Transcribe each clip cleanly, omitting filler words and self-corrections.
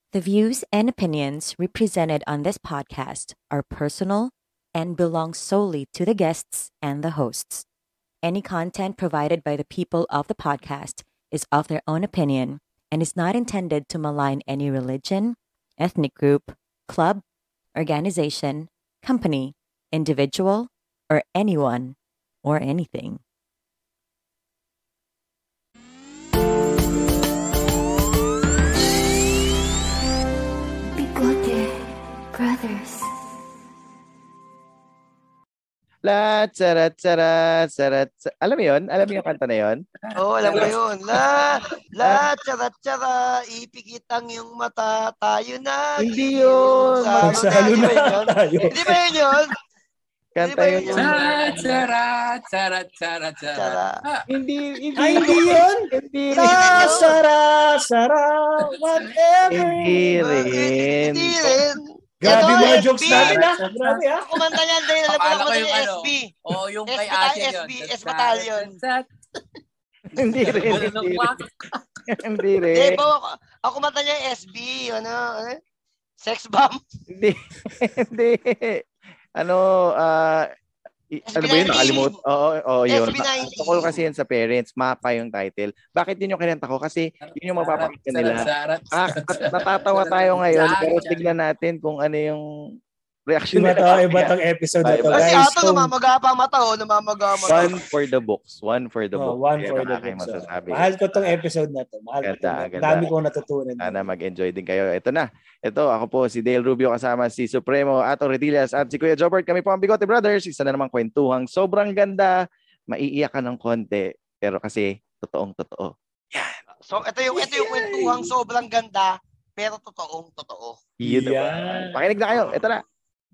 The views and opinions represented on this podcast are personal and belong solely to the guests and the hosts. Any content provided by the people of the podcast is of their own opinion and is not intended to malign any religion, ethnic group, club, organization, company, individual, or anyone or anything. Bigote Brothers. La charat charat charat. Alam mo 'yon? Alam mo 'yung kanta na 'yon? Oo, alam ko yun. Tsara, ipikit ang iyong mata, tayo na. Hindi yun. Magsalo na tayo. Hindi ba yun? Kanta yun. Tsara. Hindi yun? Hindi Sara, whatever. Hindi rin. Hindi rin. Grabe Ano, mga SB? jokes natin ha. Grabe ha. Kumanta niyan din. Alam ko Akala ko na yung SB. yung kay Asya yun. S Battalion. Hindi rin. Hindi rin. Hindi po. Ako kumanta niya yung SB. Ano? Sex bomb. Hindi. Ano ba yun? Nakalimut? Oo, yun. SB19. Tungkol kasi yun sa parents. Mapa yung title. Bakit yun yung kinanta ko? Kasi yun yung mapapakita nila. Natatawa tayo ngayon, pero tignan natin kung ano yung reaction nila. Iba tong episode na to, Kasi guys. ato namamaga pa mata. Namamaga mata. One for the books. One for the books. One for the Aking books. masasabi. Mahal ko tong episode na to. Ganda. Dami kong natutunan. Sana mag-enjoy din kayo. Ito na. Ito, ako po si Dale Rubio kasama si Supremo, Ato Redillas at si Kuya Jobert. Kami po ang Bigote Brothers. Isa na namang kwentuhang sobrang ganda. Maiiyak ka ng konti. Pero kasi, totoong-totoo. Yan. So, ito yung kwentuhang sobrang ganda, pero totoong-totoo. Yun Yan. naman. Pakinig na kayo. Ito na.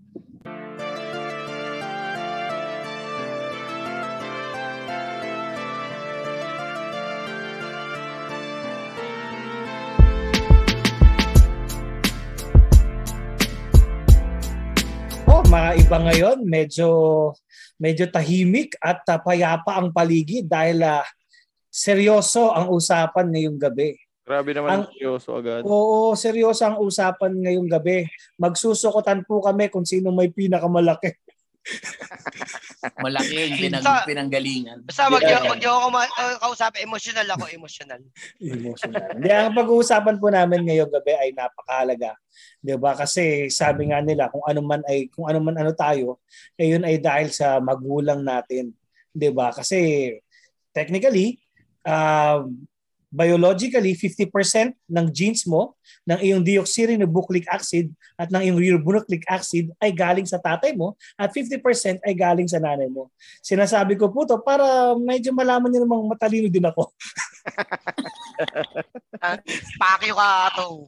Mga iba ngayon, medyo tahimik at payapa ang paligid dahil seryoso ang usapan ngayong gabi. Grabe naman seryoso agad. Oo, seryoso ang usapan ngayong gabi. Magsusukutan po kami kung sino may pinakamalaki. Malaki yung pinanggalingan. Basta wag niyo ako kausapin. Emotional ako, emotional. Hindi, ang pag-uusapan po namin ngayong gabi ay napakahalaga. 'Di ba? Kasi sabi nga nila kung ano man tayo, yun ay dahil sa magulang natin. 'Di ba? Kasi technically, biologically 50% ng genes mo, ng iyong deoxyribonucleic acid at ng iyong ribonucleic acid ay galing sa tatay mo at 50% ay galing sa nanay mo. Sinasabi ko po to para medyo malaman niyo namang matalino din ako. Pakyo ka atong.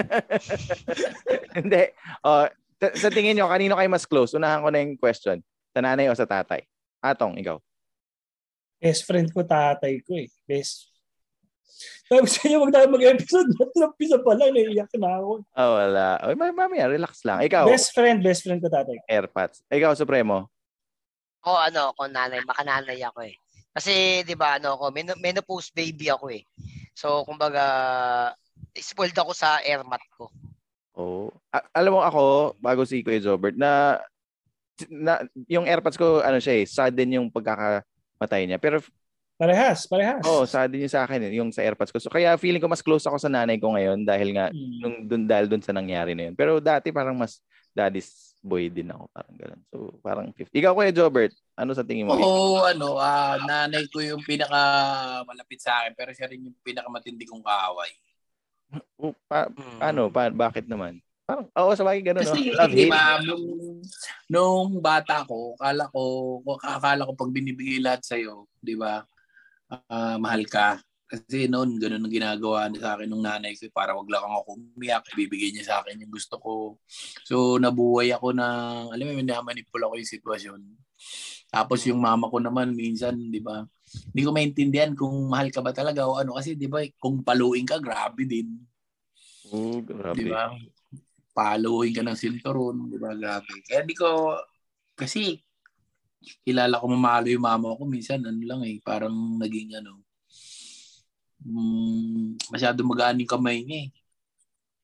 Hindi. Sa tingin nyo, kanino kayo mas close? Unahan ko na yung question. Sa nanay o sa tatay? Atong, ikaw. Best friend ko, tatay ko eh. Sabi sa inyo, wag tayo mag-episode. Natrapisa pa lang, naiiyak na ako. Wala. Mamaya, relax lang. Ikaw? Best friend ko, tatay. Airpods. Ikaw, Supremo? Ako nanay, makananay ako eh. Kasi 'di ba menopause baby ako eh. So kumbaga spoiled ako sa airmat ko. Oh. Alam mo ako, bago si Kuya Jobert, na yung AirPods ko siya sudden yung pagkakamatay niya. Pero parehas. Sudden yung sa akin yung sa AirPods ko. So kaya feeling ko mas close ako sa nanay ko ngayon dahil nga dahil dun sa nangyari na yun. Pero dati parang mas daddy's boy din ako, parang gano'n. So parang 50. Ikaw, Kuya Jobert, ano sa tingin mo? Nanay ko yung pinaka malapit sa akin, pero siya rin yung pinakamatindi kong kaaway. Bakit naman? Parang, sa bagay gano'n. Kasi, nung bata ko, akala ko pag binibigay lahat sa'yo, di ba, mahal ka. Kasi noon, ganun ang ginagawa sa akin ng nanay ko para wag lang ako umiyak. Ibibigay niya sa akin yung gusto ko. So, nabuhay ako namanipula ko yung sitwasyon. Tapos yung mama ko naman, minsan, di ba, hindi ko maintindihan kung mahal ka ba talaga o ano. Kasi, di ba, kung paluin ka, grabe din. Grabe. Di ba? Paluin ka ng sinturon, di ba, grabe. Kaya kasi, kilala ko mamalo yung mama ko. Minsan, parang naging masyado magaan yung kamay niya eh.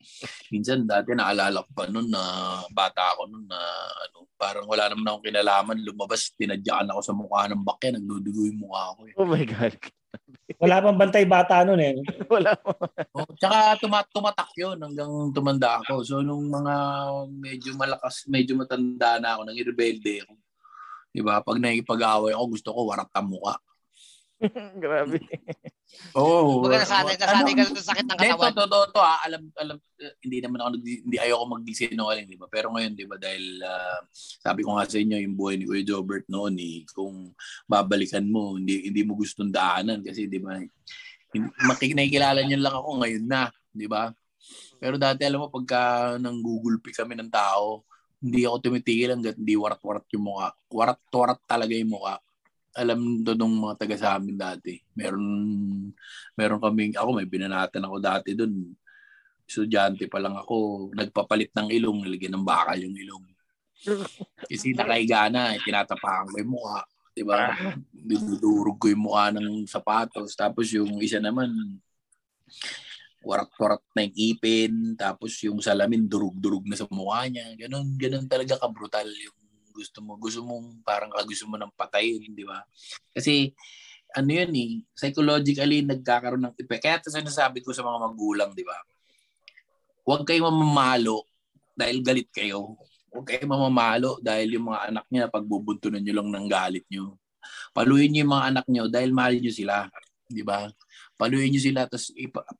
Minsan dati naalala ko pa noon na bata ako noon na parang wala naman akong kinalaman, lumabas, tinadyakan ako sa mukha ng bakya, nagdudugo yung mukha ko. Oh my God. Wala pang bantay bata noon eh. Wala. Tsaka tumatak yun hanggang tumanda ako. So nung mga medyo matanda na ako, nang rebelde ako. Diba? Pag nakikipag-away ako, gusto ko warap ang mukha. Grabe. Baga nasanay ka sa sakit ng katawan. Totoo, alam, hindi naman ako, hindi ayoko mag-sinungaling, di ba? Pero ngayon, di ba, dahil sabi ko nga sa inyo, yung buhay ni Kuya Jobert noon, kung babalikan mo, hindi mo gustong daanan kasi, di ba, nakikilala niyo lang ako ngayon na, di ba? Pero dati, alam mo, pagka nang gugulpi kami ng tao, hindi ako tumitigil hanggat hindi warat-warat yung mukha. Warat-warat talaga yung mukha. Alam doon ng mga taga sa amin dati. Meron kaming, ako may binanatan ako dati doon. Estudyante pa lang ako, nagpapalit ng ilong, nilagyan ng bakal yung ilong. Kasi nakahiga na, tinatapakan ko yung mukha. Diba? Dinudurog ko yung mukha ng sapatos. Tapos yung isa naman, warat-warat na yung ipin. Tapos yung salamin, durug-durug na sa mukha niya. Ganun talaga kabrutal yung gusto mong parang gusto mo ng patayin, di ba? Kasi ano yun psychologically nagkakaroon ng effect. Kaya sinasabi ko sa mga magulang, di ba? Huwag kayong mamamalo dahil galit kayo. Huwag kayong mamamalo dahil yung mga anak niya pagbubuntunan niyo lang ng galit niyo. Paluin niyo yung mga anak niyo dahil mahal niyo sila, di ba? Paluin niyo sila tapos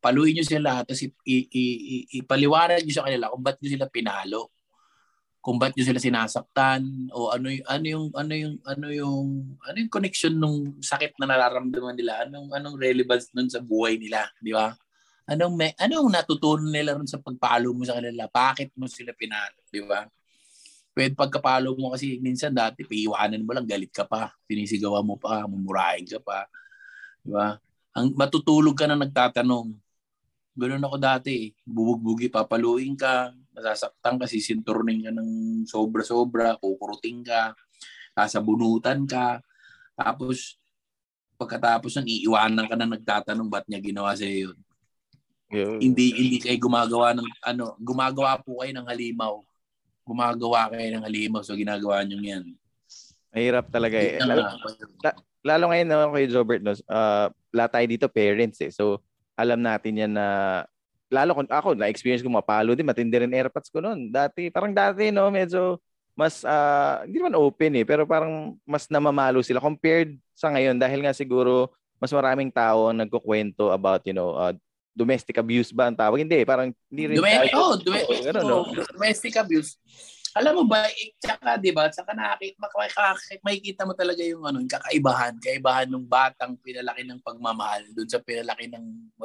ipaliwanag niyo sa kanila kung ba't niyo sila pinalo. Kung ba't nyo sila sinasaktan o ano yung connection nung sakit na nararamdaman nila, anong relevance nun sa buhay nila, di ba? Anong natutunan nila ron sa pagpalo mo sa kanila? Bakit mo sila pinalo, di ba? Pwede pagkapalo mo kasi minsan dati piiwanan mo lang, galit ka pa, sinisigawan mo pa, mumurahin ka pa, di ba? Matutulog ka na nagtatanong. Ganoon ako dati, bubog-bugi, papaluin ka, masasaktan ka, sisinturunin ka ng sobra-sobra, kukurutin ka, sasabunutan ka, tapos pagkatapos ng iiwanan ka na nagtatanong ba't niya ginawa sa iyo yun. Hindi kayo gumagawa po kayo ng halimaw. Gumagawa kayo ng halimaw so ginagawa niyo yan. Mahirap talaga eh. Lalo ngayon naman kay Jobert, lahat tayo dito parents eh. So alam natin yan na lalo kung ako na-experience ko mapalo din, matindi rin airpods ko noon. Dati no, medyo mas hindi naman open eh, pero parang mas namamalo sila compared sa ngayon dahil nga siguro mas maraming tao ang nagkukwento about domestic abuse ba ang tawag? Hindi, parang hindi rin domestic abuse. Alam mo ba, tsaka, di ba, tsaka makikita mo talaga yung kaibahan ng batang pinalaki ng pagmamahal doon sa pinalaki ng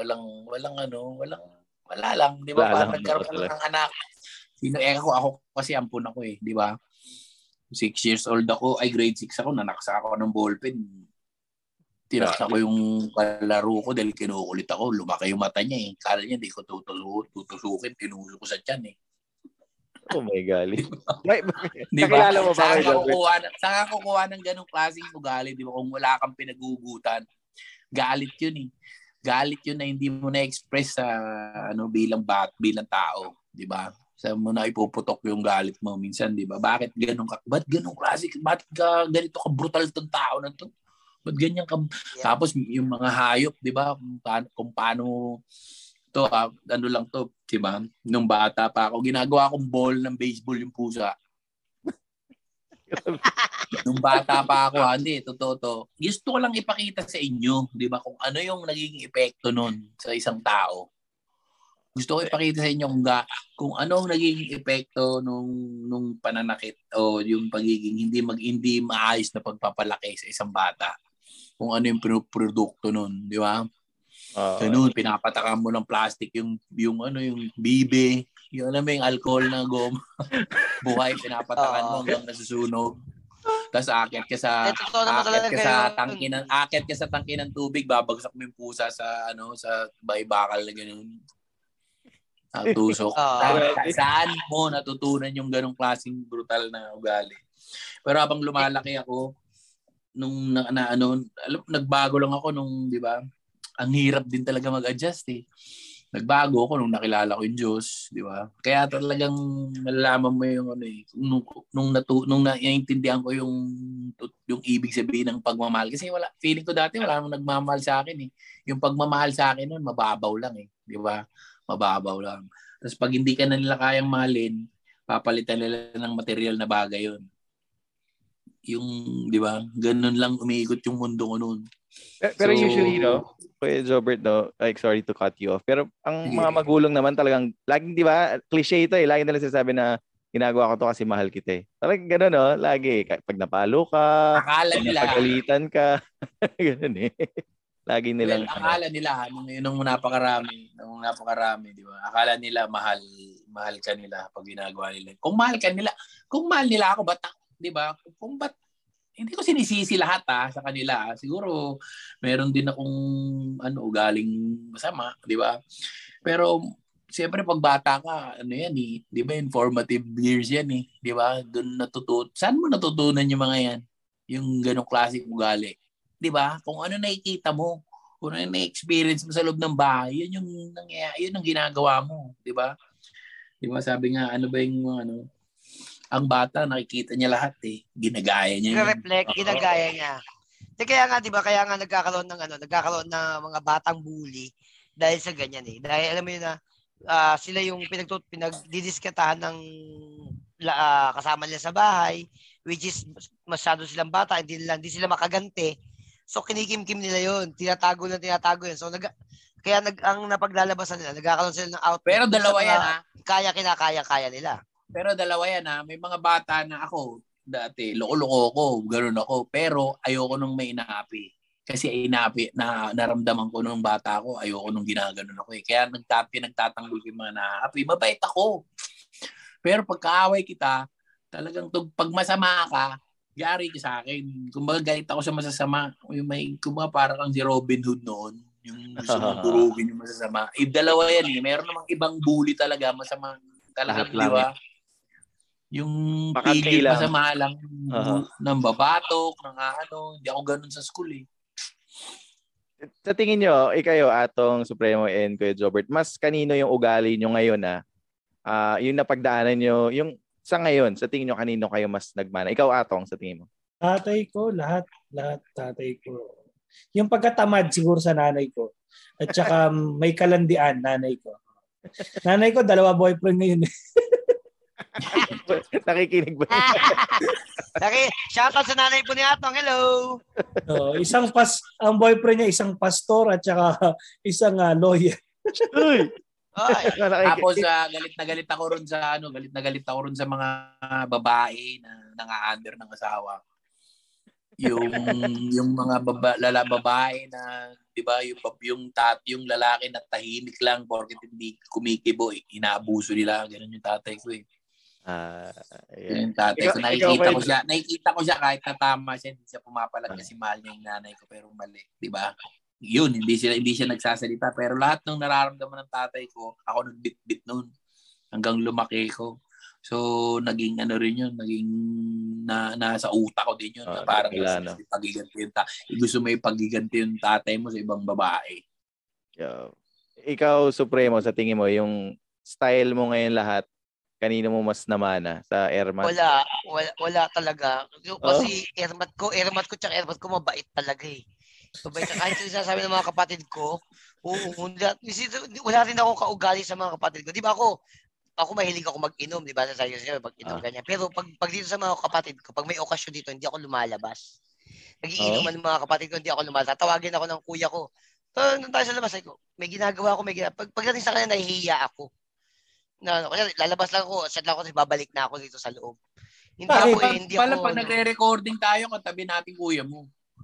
wala lang, di ba? Parang nagkaroon ng anak. Ako kasi ampun ako eh, di ba? 6 years old ako, grade 6 ako, nanaksa ako ng ballpen. Tinaksa ko yung kalaro ko dahil kinukulit ako, lumaki yung mata niya eh. Kala niya, di ko tutusukin, tinusok ko sa tiyan eh. Oh my God. Nakilala mo ba? Saan ka kukuha ng ganong klaseng ugali, di ba? Kung wala kang pinagugutan, galit yun eh. Galit yun na hindi mo na-express sa bilang tao, di ba? Sa mo na ipuputok yung galit mo minsan, di ba? Ba't ganong klase? Ba't ganito ka brutal tong tao na to? Ba't ganyan ka? Yeah. Tapos yung mga hayop, di ba? Kung paano to, lang to, di ba? Nung bata pa ako, ginagawa kong ball ng baseball yung pusa. Nung bata pa ako, hindi, totoo to. Gusto ko lang ipakita sa inyo, di ba, kung ano yung nagiging epekto nun sa isang tao. Gusto ko ipakita sa inyo kung ano ang nagiging epekto nung pananakit o yung pagiging hindi maayos na pagpapalaki sa isang bata. Kung ano yung produkto nun, di ba? Ganun, pinapatakan mo ng plastic yung bibe, yung yung alcohol na goma. Buhay, pinapatakan mo hanggang nasusunog. Tapos aakyat ka sa tangke ng tubig, babagsak mo yung pusa sa bahay-bakal na gano'n. Tusok. Saan mo natutunan yung ganong klaseng brutal na ugali? Pero habang lumalaki ako, nagbago lang ako nung, di ba? Ang hirap din talaga mag-adjust eh. nagbago ako nung nakilala ko yung Diyos, di ba? Kaya talagang malalaman mo yung ano eh, nung naiintindihan ko yung ibig sabihin ng pagmamahal. Kasi feeling ko dati wala namang nagmamahal sa akin eh. Yung pagmamahal sa akin nun, mababaw lang eh, di ba? Mababaw lang. Tapos pag hindi ka na nila kayang mahalin, papalitan nila ng material na bagay yun. Yung, di ba? Ganun lang umiikot yung mundo ko noon. Pero usually, no, Kuya Jobert, no, like, sorry to cut you off, pero ang mga magulang naman talagang, laging, di ba, cliche ito eh, lagi nila sinasabi na ginagawa ko to kasi mahal kita eh. Talagang gano'n, no, lagi, pag napalo ka, akala pag nila, napagalitan ka, gano'n eh. Lagi nilang, akala nila, nung napakarami, di ba, akala nila mahal ka nila pag ginagawa nila. Kung mahal nila ako, ba't, di ba, kung ba't, hindi ko sinisisi lahat sa kanila. Siguro meron din akong ugaling masama, di ba? Pero siyempre pag bata ka, yan eh, di ba, informative years yan eh, di ba? Doon saan mo natutunan yung mga yan? Yung ganong classic ugali. Di ba? Kung ano nakikita mo, kung ano na-experience mo sa loob ng bahay, yun ang ginagawa mo, di ba? Di ba sabi nga, ano ba yung ang bata, nakikita niya lahat eh. Ginagaya niya. Reflect, ginagaya niya. Kaya nga, di ba, nagkakaroon ng mga batang bully dahil sa ganyan eh. Dahil alam mo yun na, sila yung pinagdidiskatahan ng kasama nila sa bahay, which is masyado silang bata, hindi sila makaganti. So, kinikimkim nila yun. Tinatago yun. So, ang napaglalabasan nila, nagkakaroon sila ng output. Pero dalawa yan Kinakaya nila. Pero dalawa yan may mga bata na ako dati, loko-loko ko, ganoon ako, pero ayoko nung may inaapi. Kasi naramdaman ko nung bata ako, ayoko nung ginaganon ako eh. Kaya nagtatanggol yung mga naapi. Mabait ako. Pero pagkaaway kita, talagang pag masama ka, yari ka sa akin. Kumbaga galit ako sa masasama. Kumbaga parang si Robin Hood noon. Yung gusto mong durugin yung masasama. Dalawa yan eh. Meron namang ibang bully talaga, masama talagang, di ba? Yung pilit masama lang ng babatok, ng hindi ako ganun sa school eh. Sa tingin nyo, ikayo, Atong Supremo and Kuya Jobert, mas kanino yung ugali nyo ngayon yung napagdaanan nyo, yung sa ngayon, sa tingin nyo kanino kayo mas nagmana? Ikaw, Atong, sa tingin mo? Tatay ko, lahat tatay ko. Yung pagkatamad siguro sa nanay ko. At saka may kalandian, nanay ko. Nanay ko, 2 boyfriend ngayon eh. Nakikinig ba? Shoutout sa nanay po ni Atong. Hello. Ang boyfriend niya isang pastor at saka isang lawyer. Tapos galit na galit ako ron sa mga babae na nanga-under ng asawa. Yung mga babae na, 'di ba, yung lalaki na tahimik lang porket hindi kumikibo, inaabuso nila, ganun yung tatay ko eh. Yung tatay ko, nakikita ko siya kahit natama siya, hindi siya pumapalag kasi mahal niya yung nanay ko, pero mali, 'di ba? Yun, hindi siya nagsasalita, pero lahat ng nararamdaman ng tatay ko, ako nagbitbit noon hanggang lumaki ko. So, naging nasa utak ko din yun. Parang gusto mo ipagiganti yung tatay mo sa ibang babae. Yeah. Ikaw, Supremo, sa tingin mo, yung style mo ngayon lahat, kanino mo mas namana? Sa Ermat? Wala talaga. Kasi Ermat ko mabait talaga eh. Mabait. Kahit sinasabi ng mga kapatid ko, wala rin akong kaugali sa mga kapatid ko. Di ba ako mahilig ako mag-inom, di ba? Sa sayo mag-inom ganyan. Pero pag dito sa mga kapatid ko, pag may okasyon dito, hindi ako lumalabas. Nagiinuman ng mga kapatid ko, hindi ako lumalabas. Tawagin ako ng kuya ko. Nung tayo sa labas, may ginagawa ako, pagdating sa kanya, nahihiya ako. Lalabas lang ako, set lang ako, babalik na ako dito sa loob. Pag nagre-recording tayo, katabi natin kuya mo.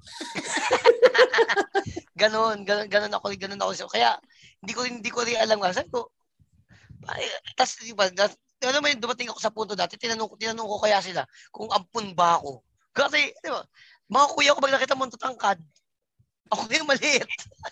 Ganon ako. Kaya, hindi ko rin alam nga. Sabi ko, tas diba, alam mo yun, dumating ako sa punto dati, tinanong ko kaya sila kung ampun ba ako. Kasi, diba, mga kuya ko pag nakita mo tatangkad, ako yung maliit.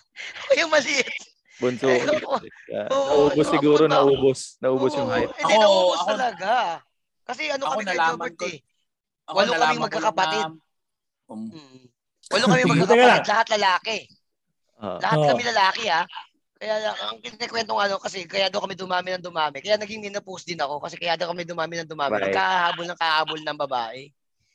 Bunso. Naubos siguro, naubos yung height. Hindi, naubos talaga. Kasi kami kay Jobert eh. 8 kaming magkakapatid. 8 kaming magkakapatid, lahat lalaki. Lahat kami lalaki Kaya ang kinikwentong kasi kaya daw kami dumami ng dumami. Kaya naging minopost din ako kasi kaya daw kami dumami ng dumami. Right. Nagkahabol ng babae.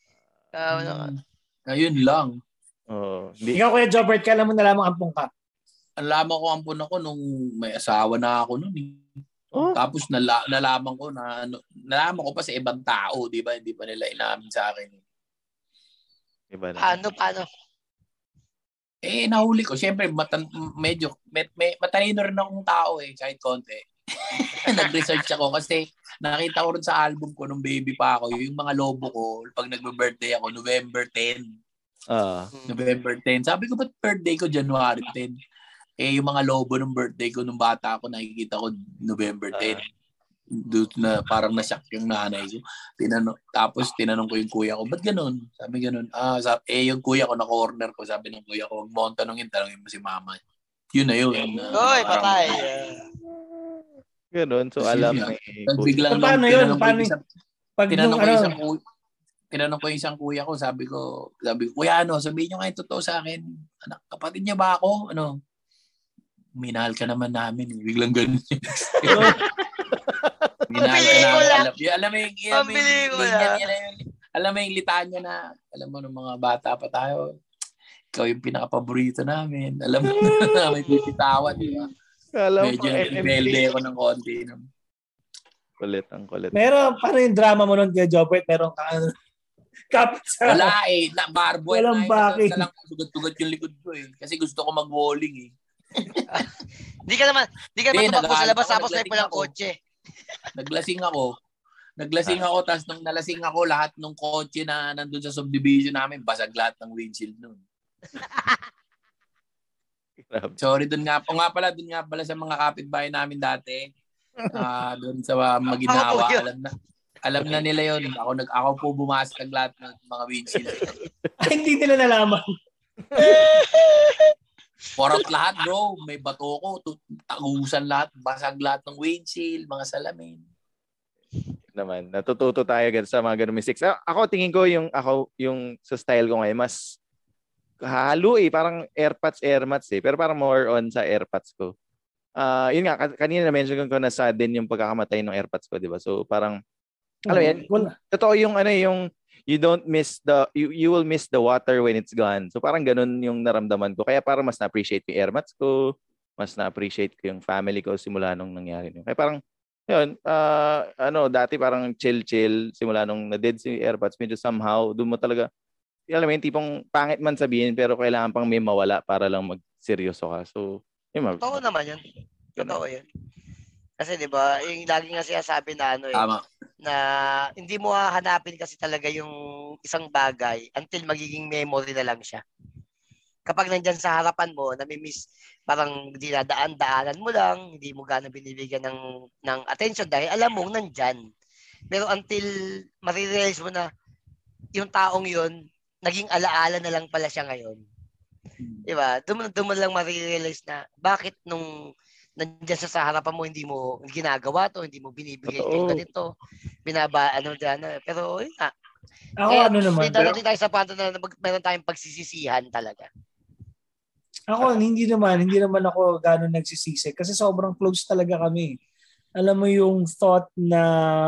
Ayun lang. Ikaw, Kuya Jobert, kailan mo nalamang ampong ka? Nalaman ko ampon ako nung may asawa na ako nun. Tapos nalaman ko nalaman ko pa sa ibang tao, di ba? Hindi pa nila inamin sa akin. Iba na. Paano? Nahuli ko. Siyempre, medyo matalino rin akong tao kahit konti. Nag-research ako kasi nakita ko rin sa album ko nung baby pa ako, yung mga lobo ko, pag nagbe-birthday ako, November 10. November 10. Sabi ko, ba't birthday ko January 10? Yung mga lobo ng birthday ko nung bata ako, nakikita ko November 10. Doon na parang na-shock yung nanay ko. Tapos tinanong ko yung kuya ko, ba't ganun? Sabi ganun. Yung kuya ko na corner ko, sabi ng kuya ko, huwag mo akong tanungin mo si mama. Yun na yun. Oy, patay. Ganun, so alam na biglang paano yun? Tinanong ko yung isang kuya ko, sabi ko, kuya, sabihin nyo nga yung totoo sa akin. Anak, kapatid niya ba ako? Minahal ka naman namin. Biglang ganun. Minahal ka namin. Alam mo yung litanya na, alam mo ng mga bata pa tayo, ikaw yung pinaka-paborito namin. Alam mo na, may pipitawan, di ba? Medyo rebelde ako ng konti. Ang kulit. Pero paano yung drama mo nun, Kuya Jobert? Meron ka wala barboy walang backing. Tugat yung likod ko kasi gusto ko mag-walling Di ka naman tumakbo sa labas tapos may pulang kotse. Naglasing ako tapos nung nalasing ako, lahat ng kotse na nandun sa subdivision namin, basag lahat ng windshield nun. Sorry, dun nga pala sa mga kapitbahay namin dati. Doon sa Maginawa, alam na nila yon. Ako po bumasag lahat ng mga windshield. Hindi nila nalaman. Porot lahat, bro. May bato ko, tagusan lahat, basag lahat ng windshield, mga salamin. Naman, natututo tayo agad sa mga ganung mistakes. Ako tingin ko yung sa style ko ngayon mas halo parang airpods pero parang more on sa airpods ko. Yun nga kanina na-mention ko na sudden yung pagkakamatay ng airpods ko, di ba? So parang alam yan, totoo yung yung you will miss the water when it's gone. So parang ganun yung naramdaman ko. Kaya parang mas na-appreciate ko yung airpods ko, mas na-appreciate ko yung family ko simula nung nangyari yun. Kaya parang yun, dati parang chill simula nung na-dead si airpods, medyo somehow doon mo talaga alam mo yung tipong pangit man sabihin pero kailangan pang may mawala para lang magseryoso ka. So, totoo naman yun. Totoo yun. Kasi 'di ba, yung lagi nga sinasabi na Tama. Na hindi mo hahanapin kasi talaga yung isang bagay until magiging memory na lang siya. Kapag nandiyan sa harapan mo, nami-miss, parang dinadaan-daanan mo lang, hindi mo gaano binibigyan ng attention dahil alam mo nandiyan. Pero until marirealize mo na yung taong yun, naging alaala na lang pala siya ngayon. Diba? Doon mo lang marirealize na bakit nung nandiyan sa harapan mo, hindi mo ginagawa to, hindi mo binibigay yung ganito, dyan. Pero yun nga. Ako naman. Dito tayo sa panto na meron tayong pagsisisihan talaga. Ako, hindi naman ako gano'n nagsisisi kasi sobrang close talaga kami. Alam mo yung thought na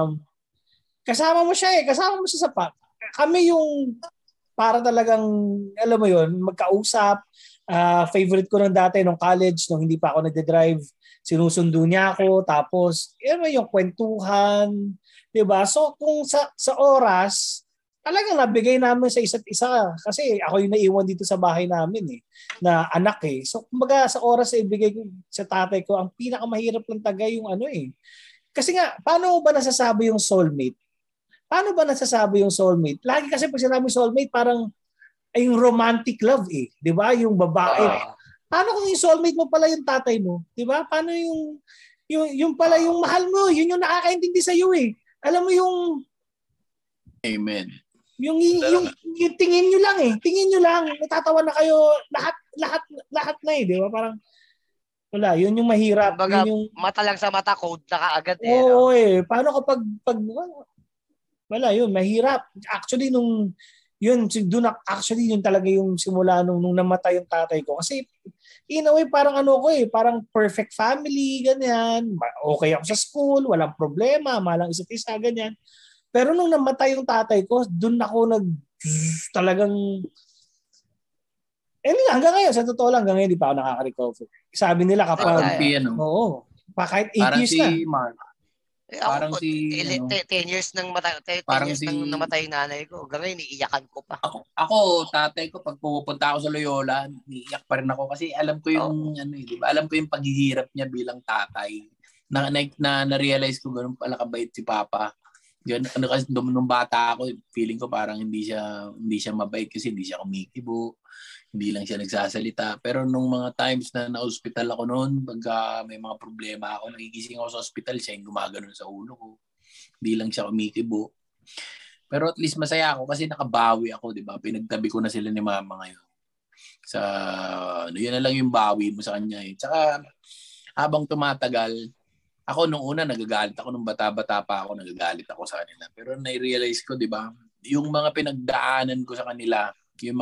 kasama mo siya sa kami yung para talagang, alam mo yun, magkausap. Favorite ko ng dati nung college, nung hindi pa ako nagde-drive, sinusundo niya ako, tapos yung kwentuhan, diba? So kung sa oras, talagang nabigay namin sa isa't isa kasi ako yung naiwan dito sa bahay namin na anak So kumbaga sa oras na ibigay ko sa tatay ko, ang pinakamahirap lang taga yung kasi nga, paano ba nasasabi yung soulmate? Lagi kasi pag sinabi soulmate, parang ay yung romantic love di ba? Yung babae. Paano kung yung soulmate mo pala yung tatay mo? Di ba? Paano yung pala yung mahal mo? Yun yung nakakaintindi sa iyo Alam mo yung Amen. Yung tingin nyo lang. Natatawa na kayo lahat na di ba? Parang wala, yun yung mahirap. Kumbaga, yung mata lang sa mata, code na kaagad Oo Paano kapag wala yun, mahirap. Actually, nung yun, actually yun talaga yung simula nung namatay yung tatay ko. Kasi in a way parang parang perfect family, ganyan. Okay ako sa school, walang problema, malang isa't isa, ganyan. Pero nung namatay yung tatay ko, dun ako talagang hanggang ngayon, sa totoo lang, hanggang ngayon, di pa ako nakaka-recover. Sabi nila kapag, kahit 8 years na. Mark. Parang ako, 10 years nang namatay yung nanay ko. Gawin, iiyakan ko pa. Ako, tatay ko, pag pupunta ako sa Loyola, iiyak pa rin ako kasi alam ko yung, di ba? Alam ko yung paghihirap niya bilang tatay. Na-realize ko ganun pala kabait si Papa. Ganun, kasi nung bata ako, feeling ko parang hindi siya mabait kasi hindi siya kumikibo. Hindi lang siya nagsasalita. Pero nung mga times na na-hospital ako noon, pagka may mga problema ako, nagigising ako sa hospital, siya yung gumaganon sa ulo ko. Hindi lang siya kumikibo. Pero at least masaya ako kasi nakabawi ako, di ba? Pinagtabi ko na sila ni mama ngayon. Yun na lang yung bawi mo sa kanya. Tsaka habang tumatagal, ako nung una nagagalit ako, nung bata-bata pa ako, nagagalit ako sa kanila. Pero na-realize ko, di ba? Yung mga pinagdaanan ko sa kanila, yung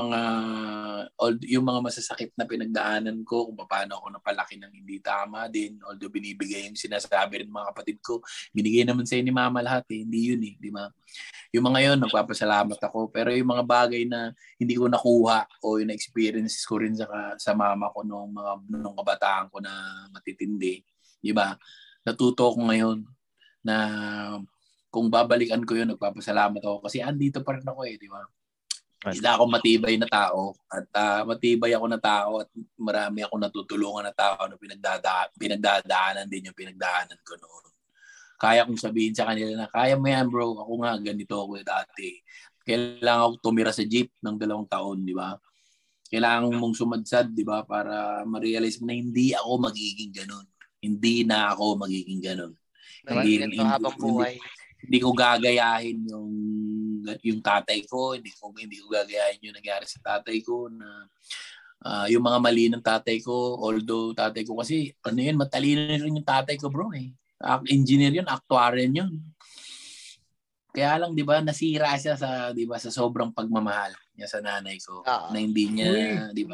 mga masasakit na pinagdaanan ko, kung paano ako napalaki ng hindi tama din, although binibigay yung sinasabi rin mga kapatid ko, binigay naman sa'yo ni mama lahat hindi yun di ba? Yung mga yun, nagpapasalamat ako, pero yung mga bagay na hindi ko nakuha o yung experiences ko rin sa mama ko nung kabataan ko na matitindi, di ba? Natuto ko ngayon na kung babalikan ko yun, nagpapasalamat ako kasi andito pa rin ako di ba? Isa ako matibay na tao at matibay ako na tao at marami ako natutulungan na tao na pinagdadaanan din yung pinagdaanan ko noon. Kaya kong sabihin sa kanila na kaya mo yan bro, ako nga ganito ako dati. Kailangan ako tumira sa jeep ng 2 taon, di ba? Kailangan mong sumadsad, di ba? Para ma-realize mo na hindi ako magiging ganun. Hindi na ako magiging ganun. Habang buhay. Hindi ko gagayahin yung tatay ko, hindi ko gagayahin yung nangyari sa tatay ko na yung mga mali ng tatay ko, although tatay ko kasi matalino rin yung tatay ko bro engineer yun, actuarian yun. Kaya lang 'di ba nasira siya sa 'di ba sa sobrang pagmamahal niya sa nanay ko na hindi niya 'di ba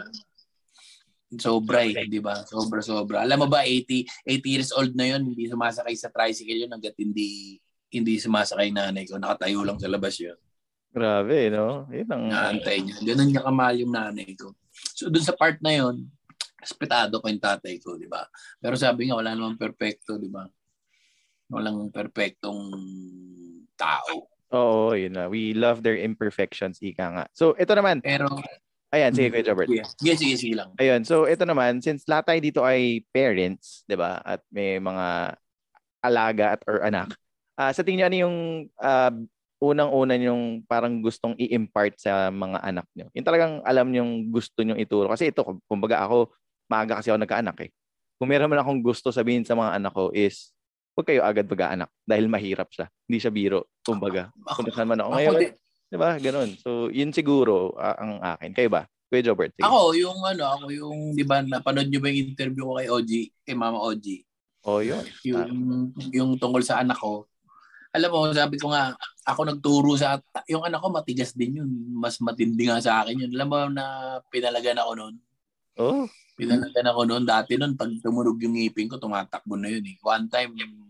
sobra 'di ba? Sobra. Alam mo ba 80 years old na yun, hindi sumasakay sa tricycle yun hangga't hindi sumasakay nanay ko. Nakatayo lang sa labas yun. Grabe, no? Yun ang naantay niya. Ganun niya kamahal yung nanay ko. So, dun sa part na yun, respetado ko yung tatay ko, di ba? Pero sabi nga, wala namang perfecto, di ba? Walang perfectong tao. Oo, yun na. We love their imperfections, ika nga. So, ito naman. Pero, ayan, sige, Kuya Jobert. Sige lang. Ayun, so ito naman, since lahat tayo dito ay parents, di ba? At may mga alaga or anak. Sa tingin niyo, ano yung unang-una yung parang gustong i-impart sa mga anak niyo? Yung talagang alam niyong gusto niyong ituro. Kasi ito, kumbaga ako, maaga kasi ako nagkaanak Kung meron man akong gusto sabihin sa mga anak ko is, huwag kayo agad mag-aanak dahil mahirap siya. Hindi siya biro, kumbaga. Kung saan man ako ngayon, di ba? Ganun. So, yun siguro ang akin. Kayo ba? Kuya Jobert. Sige. Ako yung, di ba, napanood niyo ba yung interview ko kay Mama OG? Oh, yun. Yung tungkol sa anak ko. Alam mo, sabi ko nga, ako nagturo yung anak ko matigas din yun. Mas matindi nga sa akin yun. Alam mo na pinalagan ako noon. Oh. Pinalagan ako noon. Dati noon, pag tumunog yung ngipin ko, tumatakbo na yun One time,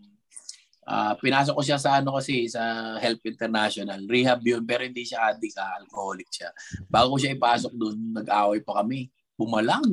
pinasok ko siya sa sa Health International. Rehab yun, pero hindi siya addict, alcoholic siya. Bago ko siya ipasok doon, nag-away pa kami. Bumalag.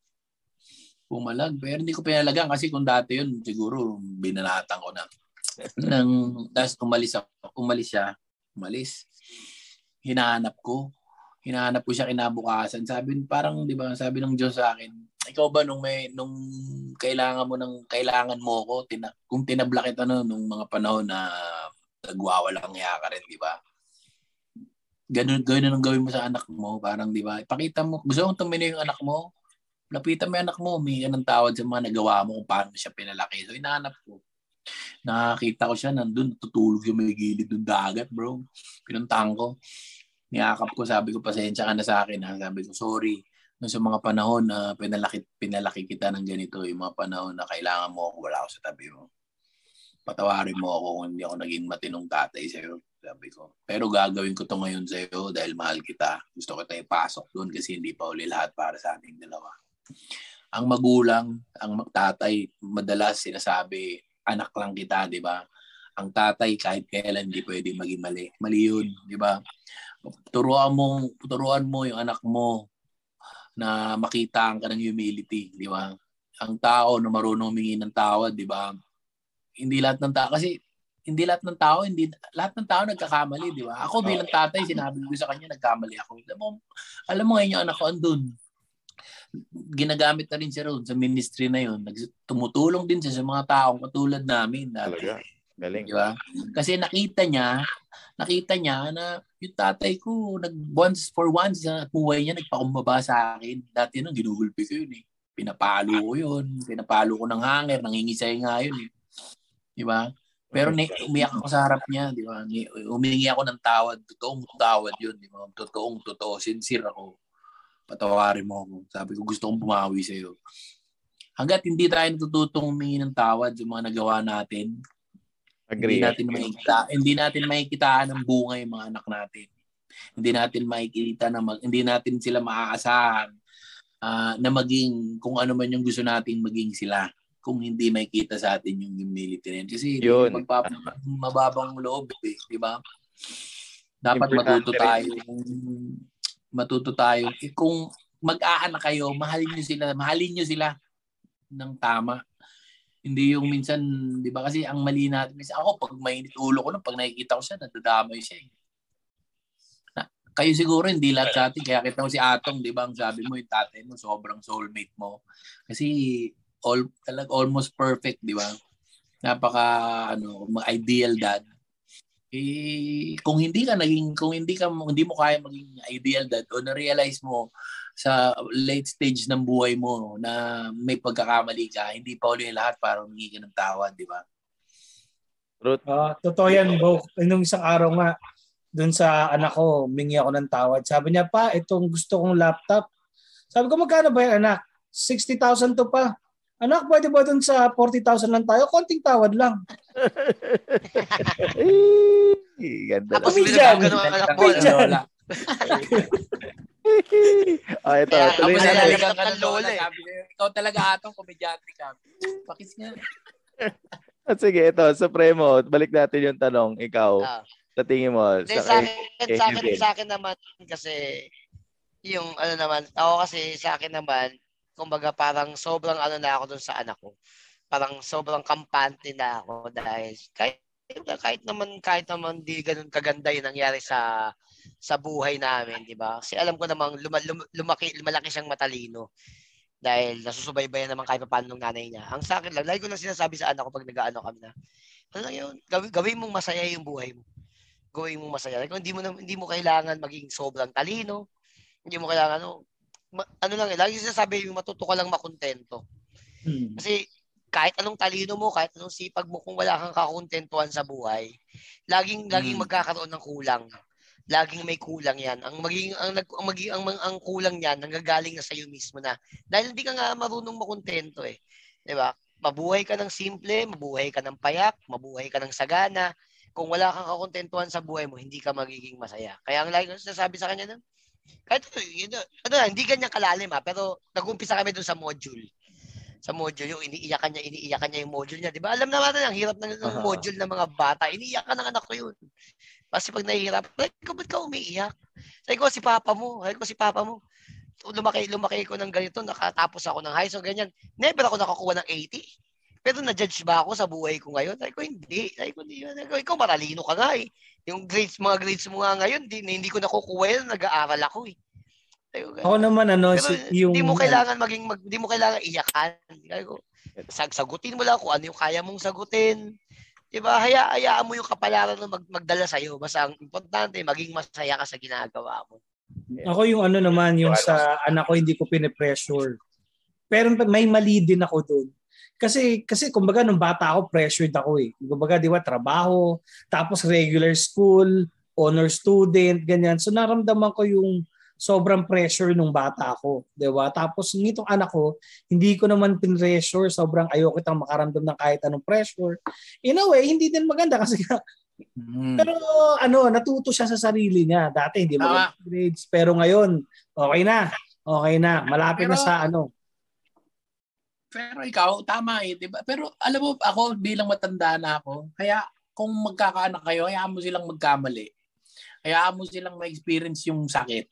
Pero hindi ko pinalagan kasi kung dati yun, siguro binanatan ko na. Tapos umalis siya. Hinahanap ko siya kinabukasan. Sabi parang 'di ba, sabi ng Diyos sa akin, ikaw ba nung kailangan mo ako, kung tinabla kita nung mga panahon na nagwawalang hiya ka rin, 'di ba? Ganun ang gawin mo sa anak mo, parang 'di ba? Ipakita mo, gusto mong tumino yung anak mo, lapitan mo yung anak mo, may anong tawad sa mga nagawa mo kung paano siya pinalaki. So hinahanap ko. Nakakita ko siya nandun, tutulog yung may gilid ng dagat, bro. Pinuntahan ko. Niyakap ko, sabi ko, pasensya ka na sa akin. Sabi ko, sorry. Nung sa mga panahon na pinalaki kita ng ganito, yung mga panahon na kailangan mo ako, wala ako sa tabi mo. Patawarin mo ako kung hindi ako naging matinong tatay sa'yo. Sabi ko. Pero gagawin ko to ngayon sa'yo dahil mahal kita. Gusto ko tayo pasok doon kasi hindi pa uli lahat para sa ating dalawa. Ang magulang, ang tatay, madalas sinasabi, anak lang kita, di ba? Ang tatay kahit kailan hindi pwede maging mali. Mali yun, di ba? Turuan mo yung anak mo na makita ka ng humility, di ba? Ang tao na marunong humingi ng tawad, di ba? Hindi lahat ng tao, kasi hindi lahat ng tao nagkakamali, di ba? Ako bilang tatay, sinabi ko sa kanya, nagkamali ako. Alam mo ngayon yung anak ko andun. Ginagamit na rin siya roon sa ministry na yun. Tumutulong din siya sa mga taong katulad namin. Talaga. Galing. Di ba? Kasi nakita niya na yung tatay ko, once sa buhay niya, nagpakumbaba sa akin. Dati nung ginugulpi ko yun eh. Pinapalo ko yun. Pinapalo ko ng hanger. Nangingisay nga yun eh. Di ba? Pero umiyak ako sa harap niya, di ba? Humingi ako ng tawad. Totoong tawad yun, di ba? Totoo. Sincere ako. Patawarin mo ako. Sabi ko, gusto kong bumawi sa'yo. Hanggat hindi tayo natututong humingi ng tawad sa mga nagawa natin, Agree. Hindi natin makikitaan ng bunga yung mga anak natin. Hindi natin makikita hindi natin sila maaasahan na maging kung ano man yung gusto nating maging sila. Kung hindi makikita sa atin yung humility rin. Kasi mababang loob, di ba? Dapat matuto tayo. Kung mag-aanak kayo, mahalin nyo sila ng tama. Hindi yung minsan, di ba kasi ang mali natin, minsan ako pag mainit ulo ko pag nakikita ko siya, nadadamay siya eh. Kayo siguro hindi lahat sa atin, kaya kita mo si Atong, di ba, ang sabi mo yung tatay mo, sobrang soulmate mo. Kasi almost perfect, di ba? Ideal dad. Kung hindi mo kaya maging ideal dad o na-realize mo sa late stage ng buhay mo na may pagkakamali ka, hindi pa uli lahat para humingi ka ng tawad, di ba? Totoo yan, Bo. Nung isang araw nga, dun sa anak ko, humingi ako ng tawad. Sabi niya, pa, itong gusto kong laptop. Sabi ko, magkano ba yan, anak? 60,000 to pa. Anak, pwede ba dun sa 40,000 lang tayo? Konting tawad lang. Ganda. Tapos Comedian. Lola. Ito. Tuloy na. Ikaw talaga Atong, komedyante ka. Pakis nga. At sige, ito, Supremo, balik natin yung tanong. Ikaw, sa tingin mo. Sa akin naman, kasi, yung ako kasi sa akin naman, kumbaga parang sobrang na ako dun sa anak ko. Parang sobrang kampante na ako dahil kahit naman di ganun kaganda yung nangyari sa buhay namin, di ba? Kasi alam ko namang malaki siyang matalino dahil nasusubaybayan naman kahit paano ng nanay niya. Ang sa akin lang, lagi ko lang sinasabi sa anak ko pag nag-aano kami na, yun, gawin mong masaya yung buhay mo. Gawin mong masaya. Like, hindi mo kailangan maging sobrang talino. Hindi mo kailangan lagi sinasabi yung matuto ka lang makontento. Kasi kahit anong talino mo, kahit anong sipag mo, kung wala kang kakontentuhan sa buhay, laging magkakaroon ng kulang. Laging may kulang 'yan. Ang kulang niyan nanggagaling na sa iyo mismo na. Dahil hindi ka nga marunong makontento eh. 'Di ba? Mabuhay ka ng simple, mabuhay ka ng payak, mabuhay ka ng sagana. Kung wala kang kakontentuhan sa buhay mo, hindi ka magiging masaya. Kaya ang lagi ko sinasabi sa kanya kahit hindi ganyan kalalim pero nag-umpisa kami doon sa module. Sa module, yung iniiyakan niya yung module niya. Di ba? Alam naman ang hirap ng module ng mga bata. Iniiyakan ng anak ko yun. Kasi pag nahihirap, ba't ka umiiyak? Sabi ko, si papa mo. Lumaki ko ng ganito, nakatapos ako ng high school, ganyan. Never ako nakakuha ng 80. Pero na-judge ba ako sa buhay ko ngayon? Sabi ko, hindi. Ikaw maralino ka nga eh. Yung mga grades mo nga ngayon, hindi ko nakukuha yun, nag-aaral ako eh. Ako naman hindi mo kailangan iyakan. Sagutin mo lang kung ano yung kaya mong sagutin. 'Di ba? Hayaan mo yung kapalaran na magdala sa iyo. Basta ang importante maging masaya ka sa ginagawa mo. Ako yung yung sa anak ko hindi ko pine-pressure. Pero may mali din ako doon. Kasi kumbaga nung bata ako pressured ako eh. Kumbaga 'di ba trabaho, tapos regular school, honor student, ganyan. So naramdaman ko yung sobrang pressure nung bata ako, 'di ba? Tapos nitong anak ko, hindi ko naman pinressure, sobrang ayoko kitang makaramdam ng kahit anong pressure. In a way, hindi din maganda kasi pero natuto siya sa sarili niya. Dati hindi maganda grades, pero ngayon okay na. Okay na, malapit na sa Pero ikaw, tama eh, di ba? Pero alam mo, ako bilang matanda na ako, kaya kung magkakaanak kayo, hayaan mo silang magkamali. Hayaan mo silang ma-experience yung sakit.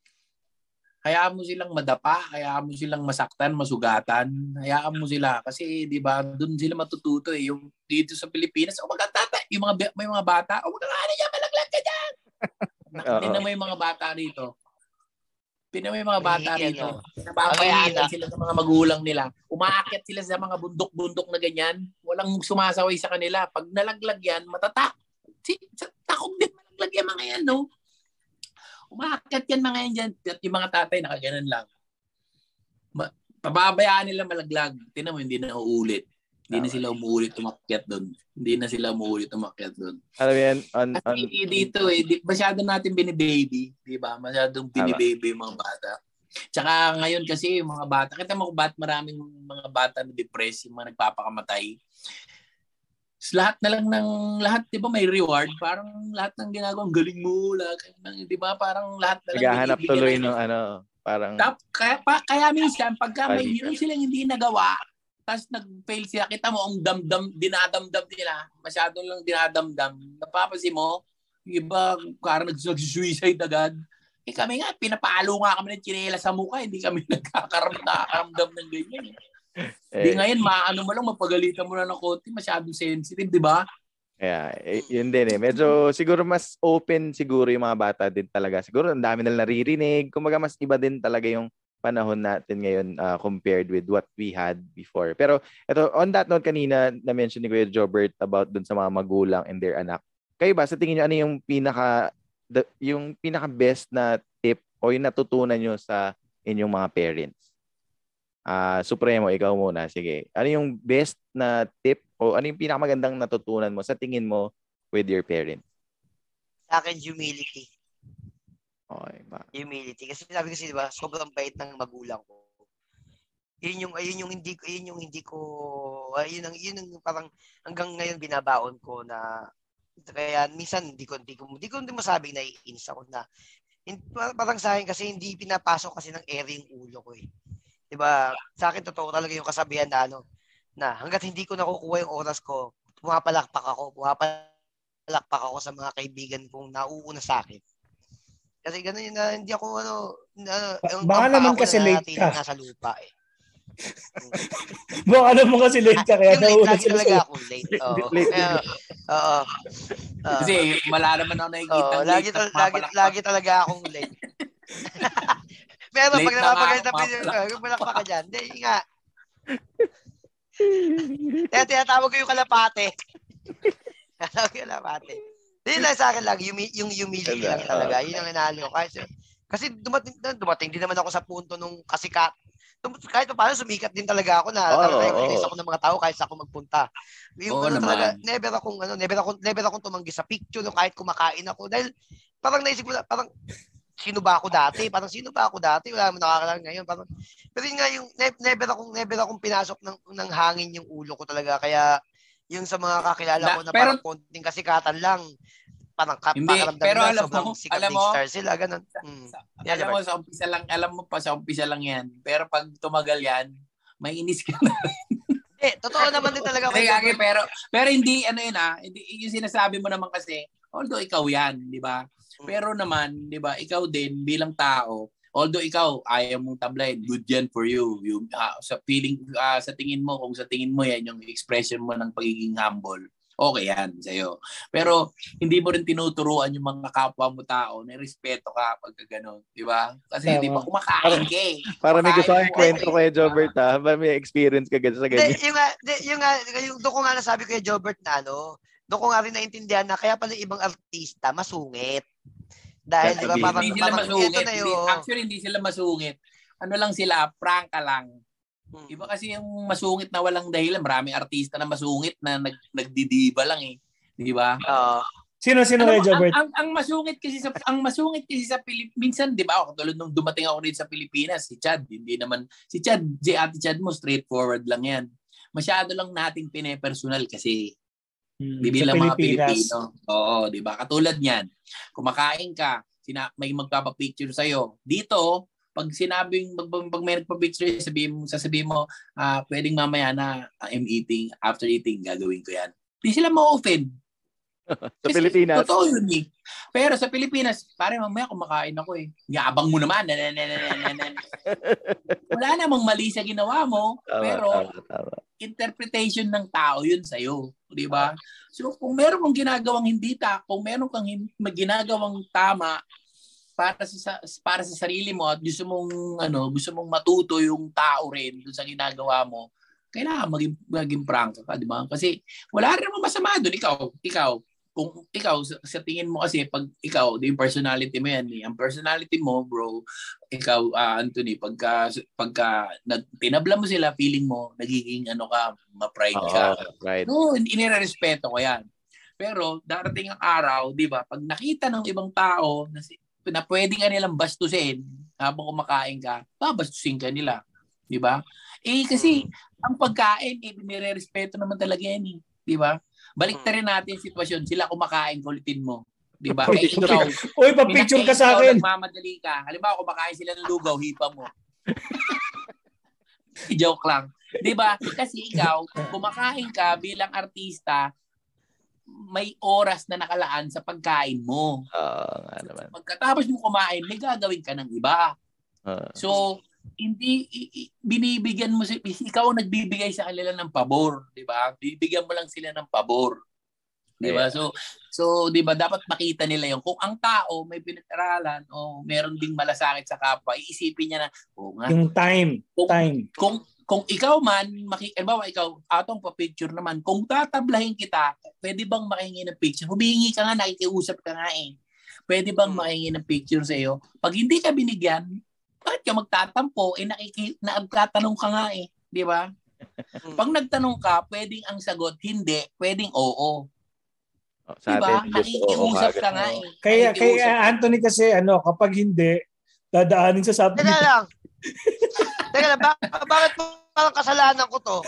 Hayaan mo silang madapa, hayaan mo silang masaktan, masugatan. Hayaan mo sila kasi 'di ba, doon sila matututo eh. Yung dito sa Pilipinas, may mga bata, magkakaano diyan, malaglag ka diyan. Tingnan mo yung mga bata rito. Tingnan mo yung mga bata rito. Napabayaan sila sa mga magulang nila. Umaakyat sila sa mga bundok-bundok na ganyan. Walang sumasaway sa kanila. Pag nalaglag yan, takot din malaglag yan mga yan, no? Umaakyat yan mga yan dyan. At yung mga tatay, nakaganan lang. Pababayaan nila malaglag. Tingnan mo, hindi na uulit. Hindi na sila umuulit umakyat doon. Hindi na sila umuulit umakyat doon. Alam yan, dito masyado natin binibaby. Di ba? Masyadong binibaby yung mga bata. Tsaka ngayon kasi yung mga bata, kita mo maraming mga bata na depressed, yung mga nagpapakamatay. Lahat na lang di ba may reward? Parang lahat ng ginagawa, galing mo, di ba? Parang lahat na lang. Naghahanap tuloy ng parang... Kaya minsan, pagka may yun silang hindi nagawa, tapos nag-fail sila, kita mo, ang dinadamdam nila, masyadong lang dinadamdam. Napapansin mo, iba, parang nag-suicide agad. Kami nga, pinapalo nga kami ng tsinela sa mukha, hindi kami nakakaramdam ng ganyan. Di ngayon, mo lang, mapagalitan mo na ng konti, masyadong sensitive, di ba? Yun din eh. Medyo siguro mas open siguro yung mga bata din talaga. Siguro ang dami nila naririnig. Kumbaga mas iba din talaga yung panahon natin ngayon compared with what we had before. Pero ito, on that note kanina na-mention ni Kuya Jobert about dun sa mga magulang and their anak. Kayo ba, sa tingin nyo, ano yung pinaka-best na tip o yung natutunan nyo sa inyong mga parents? Supremo, ikaw muna. Sige. Ano yung best na tip o ano yung pinakamagandang natutunan mo sa tingin mo with your parents? Sa akin, humility. Okay ba? Humility. Kasi sabi kasi, di ba, sobrang bait ng magulang ko. Yun ang parang hanggang ngayon binabaon ko na kaya minsan hindi ko masabing naiinis ako na parang sa akin kasi hindi pinapasok kasi ng air yung ulo ko eh. Diba? Sa akin totoo talaga yung kasabihan na hangga't hindi ko nakukuha yung oras ko, pumapalakpak ako sa mga kaibigan kong nauuna sa akin. Kasi gano'n yun na hindi ako baka naman kasi late ka. Nasa lupa eh. Baka naman kasi late ka kaya nauna sila talaga ako late. Oo. Kasi wala naman ako nakikita lagi talaga akong late. Pero pag napapagalitan yung malakpak ka dyan, hindi nga. Kaya tinatawag ko yung kalapate. Hindi lang sa akin lang, yung humility lang talaga. Yun ang inahalo ko. Kasi dumating din naman ako sa punto nung kasikat. Kahit pa paano, sumikat din talaga ako na nakakainis ako ng mga tao kahit sa ako magpunta. Yung talaga, never akong tumanggi sa picture nung kahit kumakain ako. Dahil parang naisip ko, parang sino ba ako dati? Wala naman nakakalaman ngayon. Pero yun nga, yung never akong pinasok ng hangin yung ulo ko talaga. Kaya yung sa mga kakilala ko na parang konting kasikatan lang, parang pakaramdam nila, sobrang sikat ng star sila, ganun. Alam mo sa umpisa lang yan. Pero pag tumagal yan, may inis ka na. Totoo naman din talaga. Pero hindi, hindi, yung sinasabi mo naman kasi, although ikaw yan, di ba? Pero naman, 'di ba, ikaw din bilang tao, although ikaw ayaw mong tablayin, good yan for you. Yung sa tingin mo yan yung expression mo ng pagiging humble. Okay yan sa iyo. Pero hindi mo rin tinuturuan yung mga kapwa mo tao na respeto ka pag gano'n, 'di ba? Kasi 'di ba kumakain ka eh. Para may gusto kang kwento kay Jobert may experience ka sa ganyan. Yung doon ko nga nasabi kay Jobert na doon ko nga rin naintindihan na kaya pala ibang artista masungit. Dahil diba, hindi sila masungit. Actually, hindi sila masungit. Ano lang sila, prangka lang. Iba kasi yung masungit na walang dahilan. Maraming artista na masungit na nagdidiba lang eh. Di ba? Sino kay Jobert? Ang masungit kasi sa Pilipinas, minsan 'di ba, katulad nung dumating ako dito sa Pilipinas, si Chad, hindi naman si Ate Chad mo straightforward lang 'yan. Masyado lang nating pinepersonal kasi bibilang mga Pilipino. Oo, 'di ba? Katulad niyan. Kumakain ka, may magpapa-picture sa iyo. Dito, pag may nagpa-picture, sasabihin mo, pwedeng mamaya na I'm eating, after eating gagawin ko 'yan. Hindi sila ma-offend. Sa Pilipinas. Totoo yun eh. Pero sa Pilipinas, pare mamaya kumakain ako eh. Yabang mo naman. Wala namang mali sa ginawa mo. Pero interpretation ng tao yun sa'yo. Di ba? So kung meron kang ginagawang kung meron kang ginagawang tama para sa sarili mo at gusto mong matuto yung tao rin dun sa ginagawa mo, kailangan maging prangka ka, di ba? Kasi wala rin naman masama doon. Kung ikaw, sa tingin mo kasi, pag ikaw, yung personality mo yan, ang personality mo, bro, ikaw, Anthony, pagka tinabla mo sila, feeling mo, nagiging ma-pride ka. Right. No, inirerespeto ko yan. Pero, darating ang araw, di ba, pag nakita ng ibang tao na pwede ka nilang bastusin habang kumakain ka, babastusin ka nila. Di ba? Kasi, ang pagkain, nire-respeto naman talaga yan. Di ba? Baliktarin natin yung sitwasyon. Sila kumakain, kulitin mo. Di ba? Ikaw, uy, pa-picture ka sa akin. Nagmamadali ka. Halimbawa, kumakain sila ng lugaw, hipa mo. Joke lang. Di ba? Kasi ikaw, kumakain ka bilang artista, may oras na nakalaan sa pagkain mo. Nga naman. Pagkatapos mo kumain, may gagawin ka ng iba. So, hindi binibigyan mo ikaw nagbibigay sa kanila ng pabor, 'di ba? Bibigyan mo lang sila ng pabor. 'Di ba? So 'di ba dapat makita nila 'yung kung ang tao may pinag-aralan o meron ding malasakit sa kapwa, iisipin niya na nga. Yung time. Kung ikaw man halimbawa ikaw atong pa-picture naman, kung tatablahin kita, pwede bang makihingi ng picture? Humingi ka nga, nakikiusap ka nga eh. Pwede bang makihingi ng picture sa iyo? Pag hindi ka binigyan, bakit ka magtatampo? Nagtatanong ka nga eh. Di ba? Pag nagtanong ka, pwedeng ang sagot, hindi. Pwedeng oo. Diba? Nakikiusap ka nga eh. Kaya Anthony kasi, kapag hindi, dadaanin sa sabi. Teka lang. Bakit parang kasalanan ko to?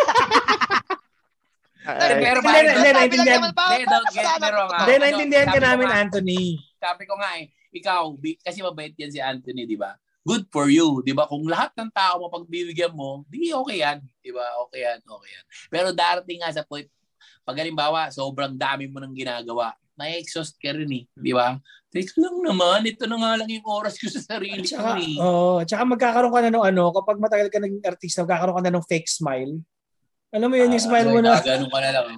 Naintindihan ka namin, Anthony. Sabi ko nga eh, ikaw, kasi mabait yan si Anthony, di ba? Good for you, 'di ba? Kung lahat ng tao mapagbibigyan mo, di okay yan, 'di ba? Okay yan. Pero darating nga sa point, pag halimbawa, sobrang dami mo nang ginagawa, na-exhaust ka rin eh, 'di ba? Teka lang naman, ito na nga lang yung oras ko sa sarili ko eh. Tsaka magkakaroon ka na ng kapag matagal ka naging artista, magkakaroon ka na ng fake smile. Alam mo yun, yung smile mo na. Ganun ka na lang.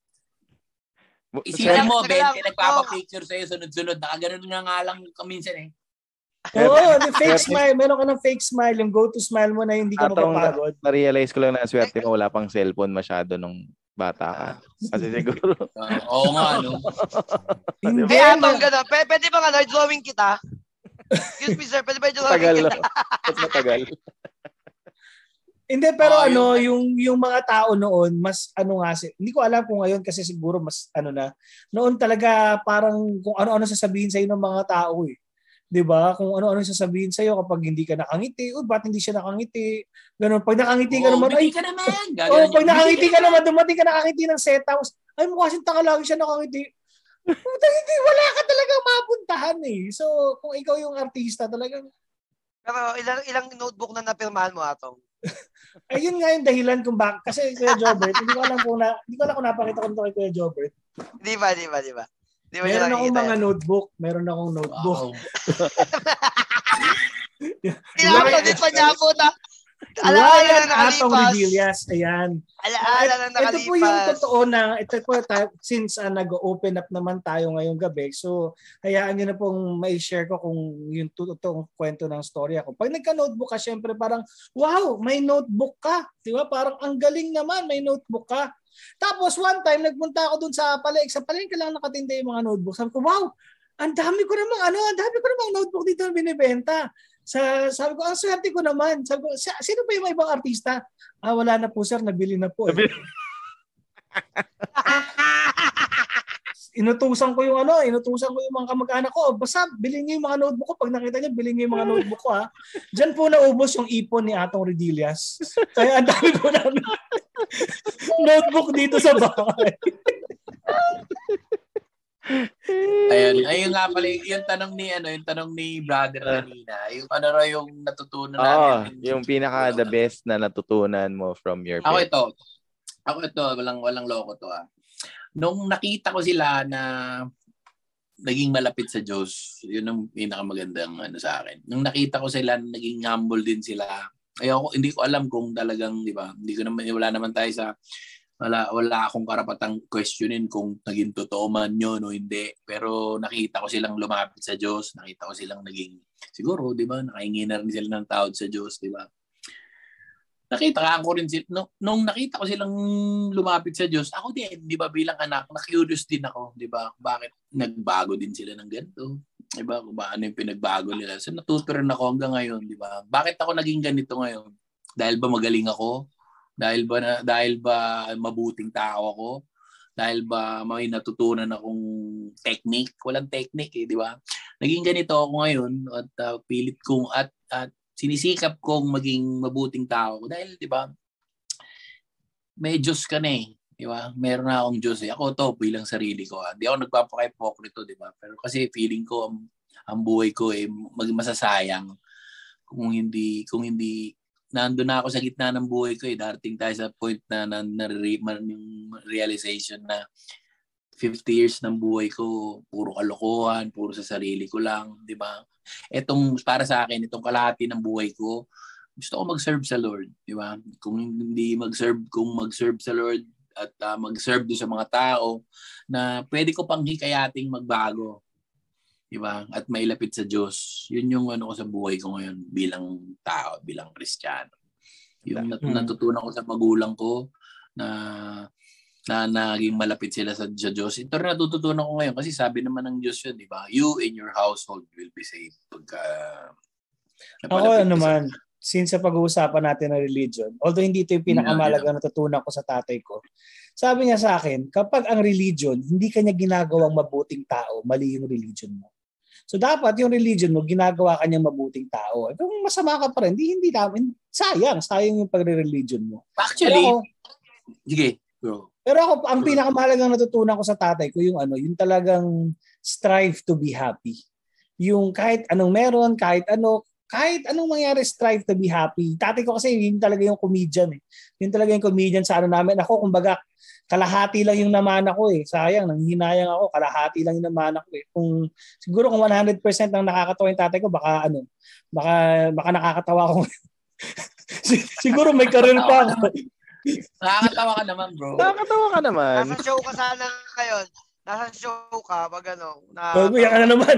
Isipin mo, 20 nagpapapicture sa'yo, sunod-sunod, nakaganon nga lang kaminsan eh. The fake smile. Meron ka ng fake smile. Yung go-to smile mo na hindi ka mapapagod. Na-realize ko lang na swerte mo, wala pang cellphone masyado nung bata ka. Kasi siguro. Oo nga, no? Hindi. Pwede ba nga, drawing kita? Excuse me, sir. Pwede ba drawing kita? Matagal. Hindi, pero yung mga tao noon, mas hindi ko alam kung ngayon kasi siguro mas noon talaga parang kung ano-ano sasabihin sa'yo ng mga tao eh. 'Di ba? Kung ano-ano sasabihin sa iyo kapag hindi ka nakangiti, ba't hindi siya nakangiti? Ganun. Pag nakangiti ka naman, ay ka naman. Pag nakangiti ka naman, dumating ka nakangiti ng set house, ay mukha siyang tanga lagi siya nakangiti. Hindi, wala ka talaga mapuntahan eh. So, kung ikaw yung artista talagang. Pero ilang notebook na napirmahan mo atong? Ayun nga yung dahilan kung bakit. Kasi Kuya Jobert, hindi ko alam kung napakita ko nito kay Kuya Jobert. Di ba? Meron akong mga notebook. Wow. Pinapagit pa niya po na. Alaala na nakalipas. Ayan. Alaala na nakalipas. Ito po yung totoo na, since nag-open up naman tayo ngayong gabi, so hayaan nyo na pong may-share ko kung yung totoong kwento ng story ako. Pag nagka-notebook ka, syempre parang, wow, may notebook ka. Diba? Parang ang galing naman, may notebook ka. Tapos one time, nagpunta ako dun sa palengke lang nakatinda yung mga notebook. Sabi ko, wow, ang dami ko namang notebook dito na binibenta. Sabi ko, ang swerte ko naman. Sabi ko, sino ba yung ibang artista? Wala na po sir, nabili na po. inutusan ko yung mga kamag-anak ko. Basta bilhin niyo yung mga notebook ko. Pag nakita niyo, bilhin niyo yung mga notebook ko ha. Diyan po naubos yung ipon ni Atong Redillas. Kaya ang dami po namin notebook dito sa bahay. Ayun nga pala yung tanong ni brother kanina, yung ano raw yung natutunan namin. Yung pinaka the best na natutunan mo from your Ako pet. ito, walang loko to ah. Nung nakita ko sila na naging malapit sa Diyos, yun ang pinakamagandang sa akin. Nung nakita ko sila naging humble din sila. Hindi ko alam kung talagang, di ba? Wala naman tayo sa wala akong karapatang questionin kung naging totoo man yun o hindi. Pero nakita ko silang lumapit sa Diyos. Nakita ko silang naging, siguro, di ba, nakahingi na rin sila ng tawad sa Diyos, di ba? Nakita ko rin nung nakita ko silang lumapit sa Diyos, ako din, di ba, bilang anak, na-curious din ako, di ba? Bakit nagbago din sila ng ganito? Di ba? Ano yung pinagbago nila? So natuto rin ako hanggang ngayon, di ba? Bakit ako naging ganito ngayon? Dahil ba magaling ako? Dahil ba mabuting tao ako? Dahil ba may natutunan akong technique? Walang technique di ba? Naging ganito ako ngayon at pilit kong at sinisikap kong maging mabuting tao dahil di ba? May Diyos ka na di ba? Meron na akong Diyos Ako to bilang sarili ko. Hindi ako nagpapaka-hypocrite di ba? Pero kasi feeling ko ang buhay ko masasayang kung hindi nandun na ako sa gitna ng buhay ko darating tayo sa point na yung realization na 50 years ng buhay ko puro kalokohan, puro sa sarili ko lang, di ba? Para sa akin, itong kalahati ng buhay ko, gusto ko mag-serve sa Lord, di ba? Kung mag-serve sa Lord at mag-serve doon sa mga tao na pwede ko pang hikayating magbago, di ba? At mailapit sa Diyos. Yun yung ko sa buhay ko ngayon bilang tao, bilang Kristiyano. Yung natutunan ko sa magulang ko na naging malapit sila sa Diyos. Ito rin natutunan ko ngayon kasi sabi naman ng Diyos yun, di ba? You and your household will be saved. Ako naman, since sa pag-uusapan natin ng religion, although hindi ito yung pinakamalagang natutunan ko sa tatay ko, sabi niya sa akin, kapag ang religion, hindi kanya ginagawang mabuting tao, mali yung religion mo. So dapat yung religion mo, ginagawa kanyang mabuting tao. Kung masama ka pa rin, hindi namin, sayang yung pagre-religion mo. Actually, sige, bro. Pero ako, ang pinakamahalagang natutunan ko sa tatay ko, yung yung strive to be happy. Yung kahit anong meron, kahit anong mangyari, strive to be happy. Tatay ko kasi, yun talaga yung comedian Yun talaga yung comedian sa namin. Ako, kumbaga, kalahati lang yung namana ko Sayang, nanghihinayang ako, kalahati lang yung namana ko Kung siguro kung 100% ang nakakatawa yung tatay ko, baka nakakatawa ako. Siguro may career pa ako. Nakakatawa ka naman, bro. Nakakatawa ka naman. Nasa show ka sana ngayon. Nasa show ka, pag Yan ka na naman.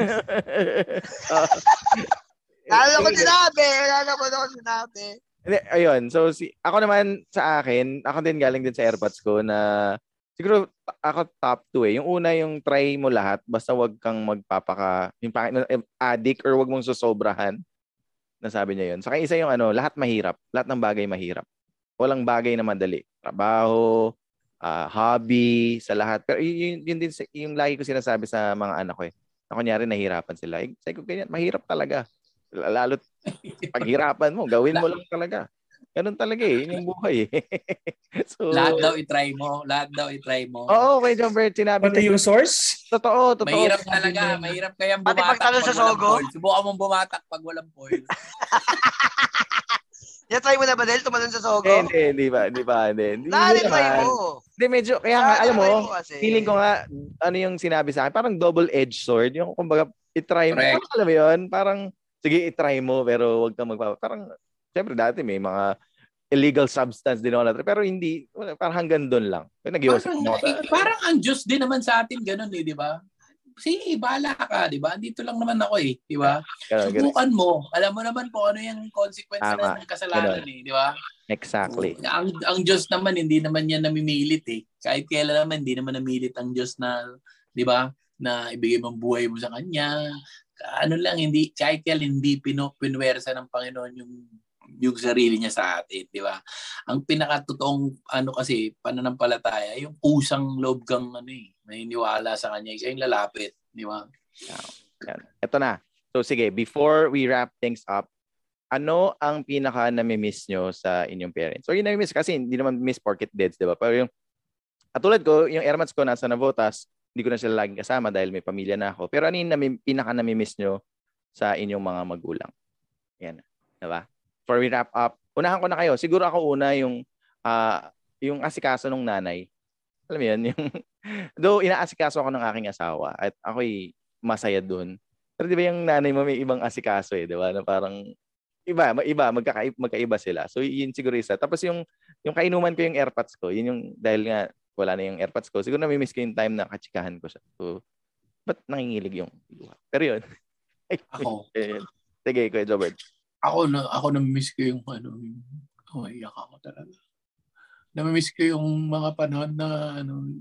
Lalo ko sinabi. Ayun, so ako naman sa akin, ako din galing din sa AirPods ko na siguro ako top 2 Yung una, yung try mo lahat, basta wag kang addict or wag mong susobrahan. Nasabi niya yun. Saka isa yung lahat mahirap. Lahat ng bagay mahirap. Walang bagay na madali. Trabaho, hobby, sa lahat. Pero yun din yung lagi ko sinasabi sa mga anak ko Na kunyari nahihirapan sila. Sabi ko ganyan, mahirap talaga. Lalo't paghirapan mo, gawin mo lang talaga. Ganun talaga yun yung buhay So, lahat daw i-try mo. Oo, kay John Bert, sinabi pati yung source? Totoo. Mahirap talaga, mahirap kayang bumatak pag sa sogo. Subukan mong bumatak pag walang foil. Try mo na ba, Del? Tumalon sa sogo? Hindi ba? Hindi try mo. Hindi, medyo, kaya nga, alam mo, feeling ko nga, ano yung sinabi sa akin, parang double-edged sword. Yung, kumbaga, i-try mo. Alam mo yun? Parang, sige, i-try mo, pero wag kang parang, syempre dati may mga illegal substance din ako pero hindi, parang hanggang doon lang. Parang ang Diyos din naman sa atin, ganun di ba? Sige, bahala ka, di ba? Dito lang naman ako di ba? Subukan mo. Alam mo naman po ano yung consequence ng kasalanan di ba? Exactly. Ang Diyos naman, hindi naman yan namimilit Kahit kailan naman, hindi naman namilit ang Diyos na, di ba? Na ibigay mong buhay mo sa Kanya. Kahit hindi pinwersa ng Panginoon yung yung sarili niya sa atin, di ba? Ang pinakatotoong kasi pananampalataya, yung kusang loob kang naniniwala sa kanya, siya yung lalapit, di ba? Yan. Ito na. So sige, before we wrap things up, ano ang pinaka nami-miss nyo sa inyong parents? Or yung nami-miss kasi hindi naman miss porket deads, di ba? Pero yung katulad ko, yung airmats ko nasa Navotas, hindi ko na sila laging kasama dahil may pamilya na ako. Pero ano yung pinaka nami-miss nyo sa inyong mga magulang? Yan. Diba? Before we wrap up, unahan ko na kayo. Siguro ako una yung asikaso ng nanay. Alam mo yun? Though inaasikaso ako ng aking asawa at ako'y masaya dun. Pero di ba yung nanay mo may ibang asikaso di ba? Na parang magkaiba sila. So yun siguro isa. Tapos yung kainuman ko yung airpods ko, yun yung dahil nga wala na yung airpods ko. Siguro namimiss ko yung time na katsikahan ko siya. So, ba't nangingilig yung luha? Pero yun. Ako. Sige, Kuya Jobert. Ako na-miss ko yung iyak ako talaga. Na-miss ko yung mga panahon na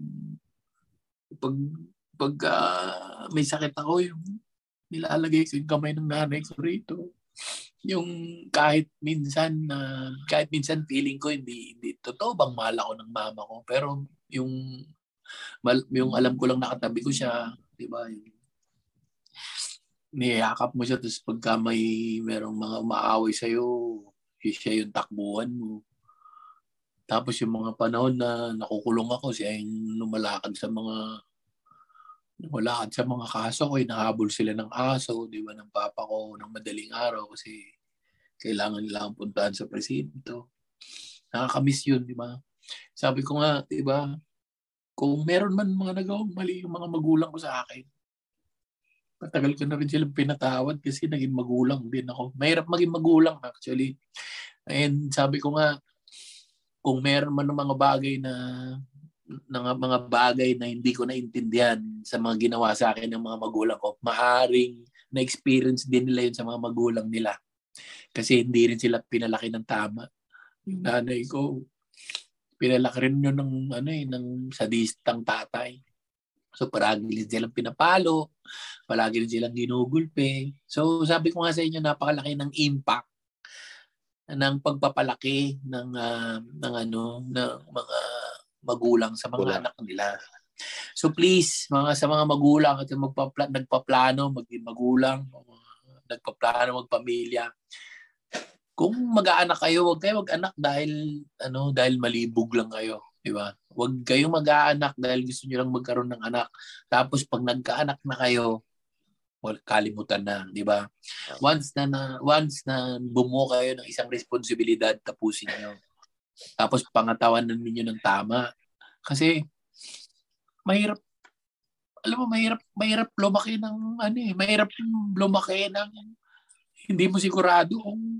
pag may sakit ako, yung nilalagay ko yung kamay ng nanay ko rito. Yung kahit minsan feeling ko hindi totoo bang mahal ako ng mama ko, pero yung alam ko lang nakatabi ko siya, di ba? Niyakap mo siya, tapos pagka merong mga umaaway sa'yo, siya yung takbuhan mo. Tapos yung mga panahon na nakukulong ako, siya yung lumalakad sa mga kaso ko, nahabol sila ng aso, di ba, ng papa ko, ng madaling araw kasi kailangan nila ang puntahan sa presinto. Nakakamiss yun, di ba? Sabi ko nga, di ba, kung meron man mga nagawang mali yung mga magulang ko sa akin, matagal ko na rin silang pinatawad kasi naging magulang din ako. Mahirap maging magulang actually. And sabi ko nga, kung meron man ng mga bagay na hindi ko naintindihan sa mga ginawa sa akin ng mga magulang ko, maaring na-experience din nila yun sa mga magulang nila. Kasi hindi rin sila pinalaki ng tama. Yung nanay ko, pinalaki rin yun ng sadistang tatay. So paragi rin silang pinapalo, palagi rin silang ginugulpe. So sabi ko nga sa inyo, napakalaki ng impact ng pagpapalaki ng mga magulang sa mga anak nila. So please, sa mga magulang at nagpaplano maging magulang, nagpaplano magpamilya. Kung mag-aanak kayo, huwag kayo mag-anak dahil malibog lang kayo, di ba? Huwag kayong mag-aanak dahil gusto niyo lang magkaroon ng anak. Tapos pag nagkaanak na kayo, kalimutan na, di ba? Once na bumuo kayo ng isang responsibilidad, tapusin niyo. Tapos pangatawanan ninyo ng tama. Kasi mahirap lumaki ng mahirap lumaki ng hindi mo sigurado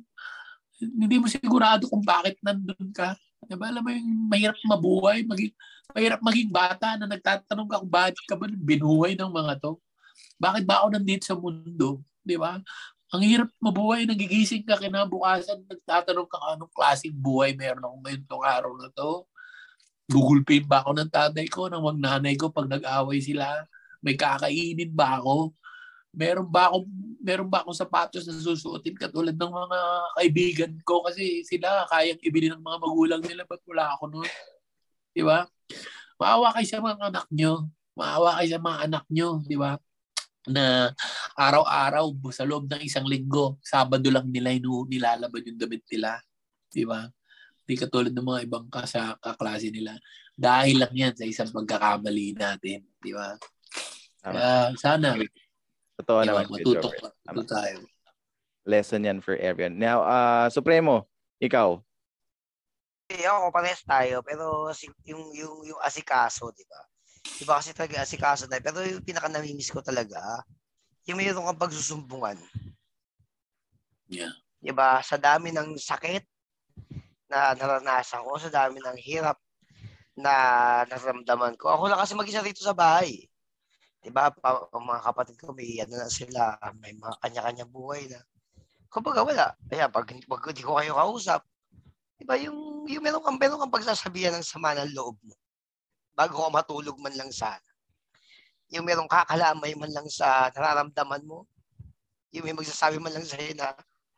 kung bakit nandun ka. Diba? Alam mo yung mahirap mabuhay, mahirap maging bata na nagtatanong ka kung bakit ka ba binuhay ng mga to. Bakit ba ako nandito sa mundo? Di ba? Ang hirap mabuhay, nagigising ka kinabukasan, nagtatanong ka anong klaseng buhay meron ako ngayon tong araw na to. Gugulpin ba ako ng tatay ko, ng magnanay ko pag nag-away sila? May kakainin ba ako? Meron ba akong sapatos na susuotin katulad ng mga kaibigan ko kasi sila kayang ibili ng mga magulang nila, ba't wala ako noon? Di ba? Maawa kayo sa mga anak nyo, di ba? Na araw-araw sa loob ng isang linggo, Sabado lang nila nilalabad yung damit nila. Di ba? Di katulad ng mga ibang kaklase nila. Dahil lang yan sa isang pagkakamali natin. Di ba? Sana totoo naman. Matuto tayo. Lesson yan for everyone. Now, Supremo, ikaw. Ako, parehas tayo. Pero yung asikaso, di ba? Di ba kasi talaga asikaso tayo. Pero yung pinaka-namimiss ko talaga, yung mayroon kang pagsusumbungan. Yeah. Di ba? Sa dami ng sakit na naranasan ko, sa dami ng hirap na naramdaman ko. Ako lang kasi mag-isa rito sa bahay. Diba, ang mga kapatid ko, may na sila, may mga kanya-kanya buhay na. Kumbaga wala. Kaya pag hindi ko kayo kausap, diba, yung meron kang pagsasabihan ng sama ng loob mo. Bago ka matulog man lang sana. Yung merong kakalamay man lang sa nararamdaman mo. Yung may magsasabi man lang sa'yo na,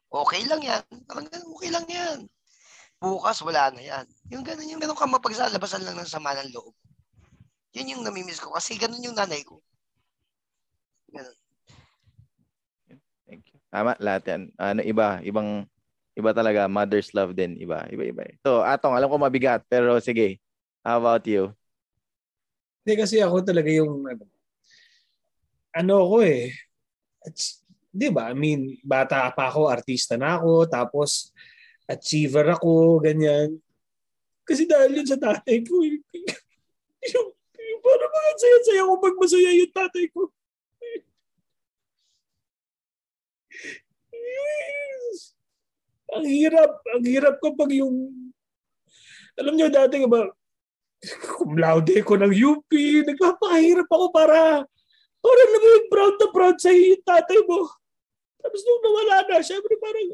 Okay lang yan. Parang ganun, okay lang yan. Bukas, wala na yan. Yung ganun ka mapagsalabasan lang ng sama ng loob. Yun yung namimiss ko. Kasi ganun yung nanay ko. Ganun. Thank you. Tama, lahat yan. Iba talaga. Mother's love din. Iba. So, Atong, alam ko mabigat. Pero sige. How about you? Hindi kasi ako talaga yung ako eh. Di ba? I mean, bata pa ako, artista na ako, tapos achiever ako, ganyan. Kasi dahil yun sa tatay ko, yung parang mga saya-saya ko pag masaya yung tatay ko. Ang hirap kapag yung, alam niyo dati ba, cum laude ko ng UP, nagpapakahirap ako para naman proud na proud sa yung tatay mo. Tapos nung nawala na, syempre parang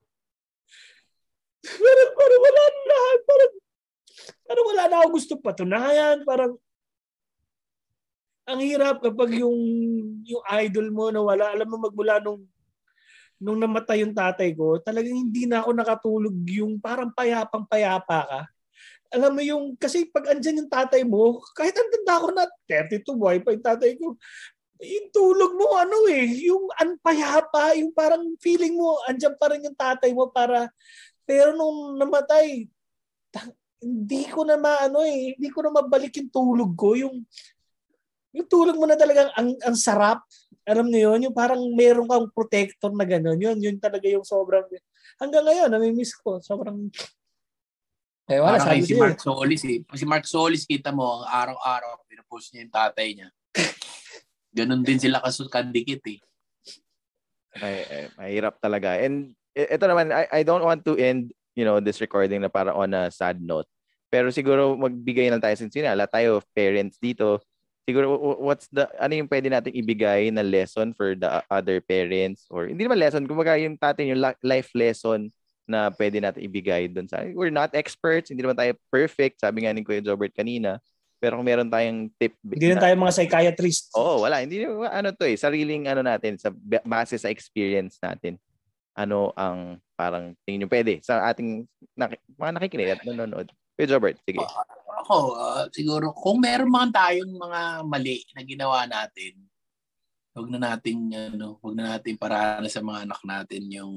wala na lahat. Parang wala na ako gusto patunayan. Parang ang hirap kapag yung idol mo nawala. Alam mo, magmula nung namatay yung tatay ko, talagang hindi na ako nakatulog yung parang payapang-payapa ka. Alam mo yung, kasi pag andyan yung tatay mo, kahit ang tanda ko na 32 buhay pa yung tatay ko, yung tulog mo yung anpayapa, yung parang feeling mo andyan pa rin yung tatay mo pero nung namatay hindi ko na hindi ko na mabalik yung tulog ko, yung tulog mo na talagang ang sarap, alam niyo yun, yung parang meron kang protector na gano'n, yun talaga yung sobrang, hanggang ngayon namimiss ko sobrang. Wala, parang kay si Mark Solis si Mark Solis, kita mo araw-araw pinupost niya yung tatay niya. Ganon din sila kandikit eh. Mahirap talaga. And ito naman, I don't want to end, this recording na para on a sad note. Pero siguro magbigay lang tayo, since tayo parents dito. Siguro ano yung pwede nating ibigay na lesson for the other parents, or hindi naman lesson, kumbaga yung yung life lesson na pwede natin ibigay doon sa. We're not experts, hindi naman tayo perfect, sabi nga ni Kuya Jobert kanina. Pero kung meron tayong tip... Hindi na tayo mga psychiatrist. Oo, wala. Hindi sariling natin, base sa experience natin. Ano ang parang tingin nyo pwede sa ating mga nakikinig at nanonood. Kuya Jobert, sige. Ako, siguro, kung meron mga tayong mga mali na ginawa natin, huwag na nating paraan sa mga anak natin yung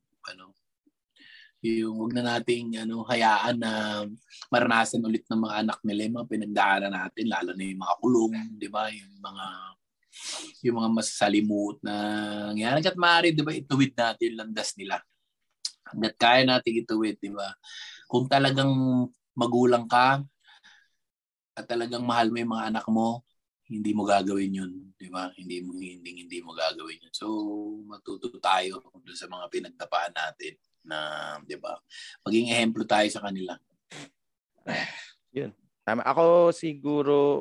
huwag na nating hayaan na maranasan ulit ng mga anak nila yung mga pinagdaanan natin, lalo na yung mga kulong, di ba? Yung mga masasalimuot na nangyari. Hanggat maaari, di ba, ituwid natin yung landas nila. Hanggat kaya natin ituwid, di ba? Kung talagang magulang ka at talagang mahal mo yung mga anak mo, hindi mo gagawin yun, di ba? Hindi mo gagawin yun. So, matuto tayo sa mga pinagtapaan natin na, di ba, maging ehemplo tayo sa kanila. Yun. Tama. Ako siguro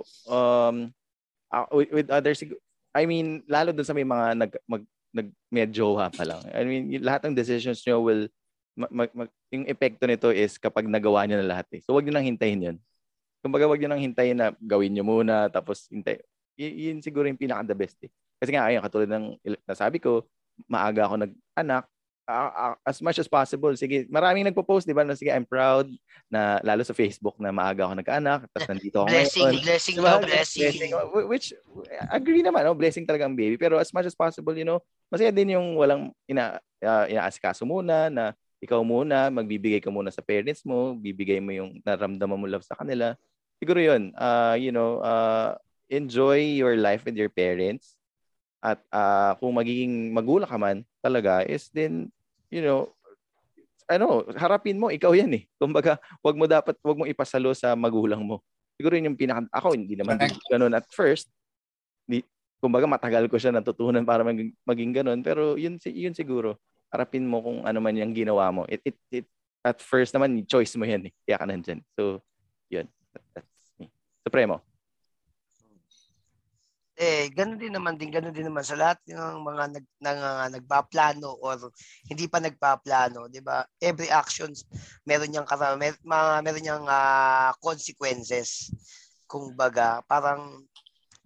with others, I mean, lalo dun sa may mga may jowa pa lang. I mean, lahat ng decisions nyo will yung epekto nito is kapag nagawa nyo na lahat eh. So wag nyo nang hintayin yun. Kumbaga wag nyo nang hintayin na gawin nyo muna tapos hintay. Yun siguro yung pinaka the best eh. Kasi nga ayun, katulad ng nasabi ko, maaga ako nag-anak. As much as possible. Sige, maraming nagpo-post, di ba? Na sige, I'm proud na lalo sa Facebook na maaga ako nagkaanak. Tapos nandito ako ngayon. Blessing. Which, agree naman, blessing talaga ang baby. Pero as much as possible, masaya din yung walang inaasikaso muna, na ikaw muna, magbibigay ka muna sa parents mo, bibigay mo yung naramdaman mo love sa kanila. Siguro yun, enjoy your life with your parents. At kung magiging magulang ka man talaga is then, harapin mo, ikaw yan eh. Kumbaga, wag mo ipasalo sa magulang mo. Siguro yun yung ako hindi naman ganoon at first. Kumbaga matagal ko siya natutunan para maging ganoon, pero yun siguro. Harapin mo kung ano man yung ginawa mo. It at first naman choice mo yan eh. Kaya ka nandyan. So, yun. That's me. Supremo. Ganun din naman sa lahat ng mga nagpaplano or hindi pa nagpaplano, 'di ba? Every actions meron niyang consequences. Kumbaga, parang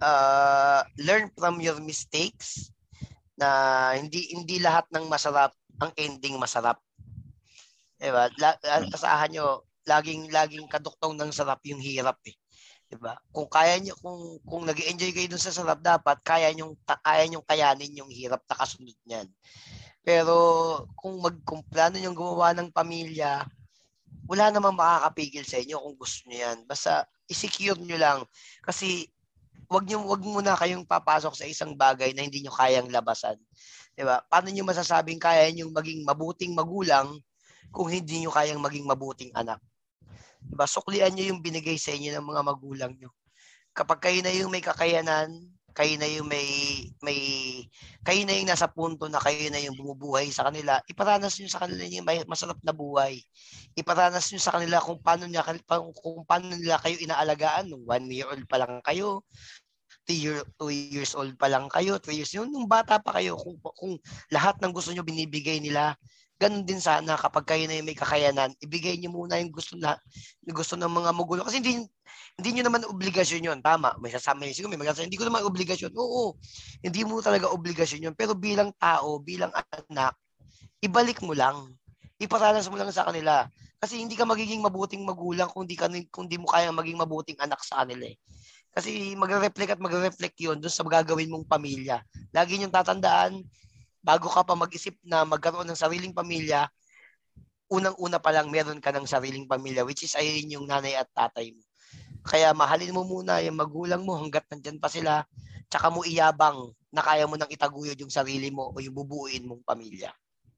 learn from your mistakes, na hindi lahat ng masarap ang ending masarap. Diba? Asahan nyo, laging kaduktong ng sarap yung hirap eh. Diba? Kung kaya nyo, kung nag-enjoy kayo dun sa sarap, dapat kaya nyong kayanin yung hirap na kasunod niyan. Pero kung plano nyong gumawa ng pamilya, wala namang makakapigil sa inyo kung gusto niyo yan. Basta i-secure nyo lang. Kasi wag muna kayong papasok sa isang bagay na hindi nyo kayang labasan. Diba? Paano nyo masasabing kaya nyo maging mabuting magulang kung hindi nyo kayang maging mabuting anak? Diba? Suklian nyo yung binigay sa inyo ng mga magulang nyo. Kapag kayo na yung may kakayanan, kayo na yung kayo na yung nasa punto na kayo na yung bumubuhay sa kanila, iparanas nyo sa kanila yung masarap na buhay. Iparanas nyo sa kanila kung paano nila kayo inaalagaan nung 1 year old pa lang kayo, 2 years old pa lang kayo, 3 years old, nung bata pa kayo, kung lahat ng gusto nyo binibigay nila. Ganun din sana kapag kayo na yung may kakayanan, ibigay nyo muna yung gusto ng mga magulang. Kasi hindi nyo naman obligasyon yun. Tama, may siguro may magsasabi, hindi ko naman obligasyon. Oo, hindi mo talaga obligasyon yun. Pero bilang tao, bilang anak, ibalik mo lang. Iparanas mo lang sa kanila. Kasi hindi ka magiging mabuting magulang kung di mo kayang maging mabuting anak sa kanila eh. Kasi magre-reflect yun doon sa gagawin mong pamilya. Lagi niyong tatandaan, bago ka pa mag-isip na magkaroon ng sariling pamilya, unang-una pa lang meron ka ng sariling pamilya, which is ayun yung nanay at tatay mo. Kaya mahalin mo muna yung magulang mo hanggat nandyan pa sila, tsaka mo iyabang na kaya mo nang itaguyod yung sarili mo o yung bubuuin mong pamilya.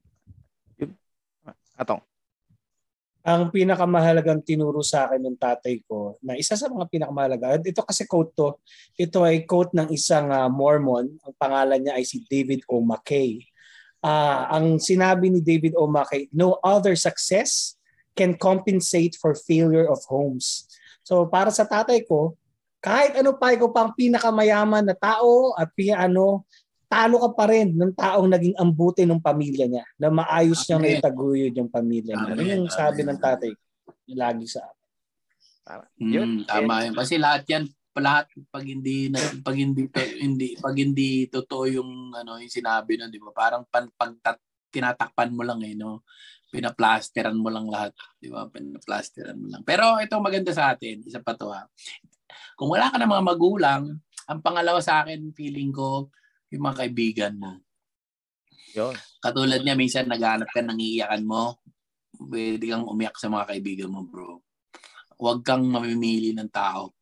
Atong. Ang pinakamahalagang tinuro sa akin ng tatay ko, na isa sa mga pinakamahalaga, ito kasi quote to, ito ay quote ng isang Mormon, ang pangalan niya ay si David O. McKay. Ang sinabi ni David O. McKay, no other success can compensate for failure of homes. So para sa tatay ko, kahit ano pa ikaw pang pinakamayaman na tao at talo ka pa rin ng taong naging ambuti ng pamilya niya, na maayos niyang naitaguyod yung pamilya niya. Yun yung sabi ng tatay ko, lagi sa akin. Tama yun. Kasi lahat pag hindi totoo yung yung sinabi nun, di ba? Parang tinatakpan mo lang no. Pinaplasteran mo lang lahat, di ba? Pinaplasteran mo lang. Pero ito maganda sa atin, isa pa to ha. Kung wala ka ng mga magulang, ang pangalawa sa akin, feeling ko, yung mga kaibigan mo. Yun. Katulad niya, minsan naghahanap ka ng iiyakan mo, pwede kang umiyak sa mga kaibigan mo, bro. Huwag kang mamimili ng tao.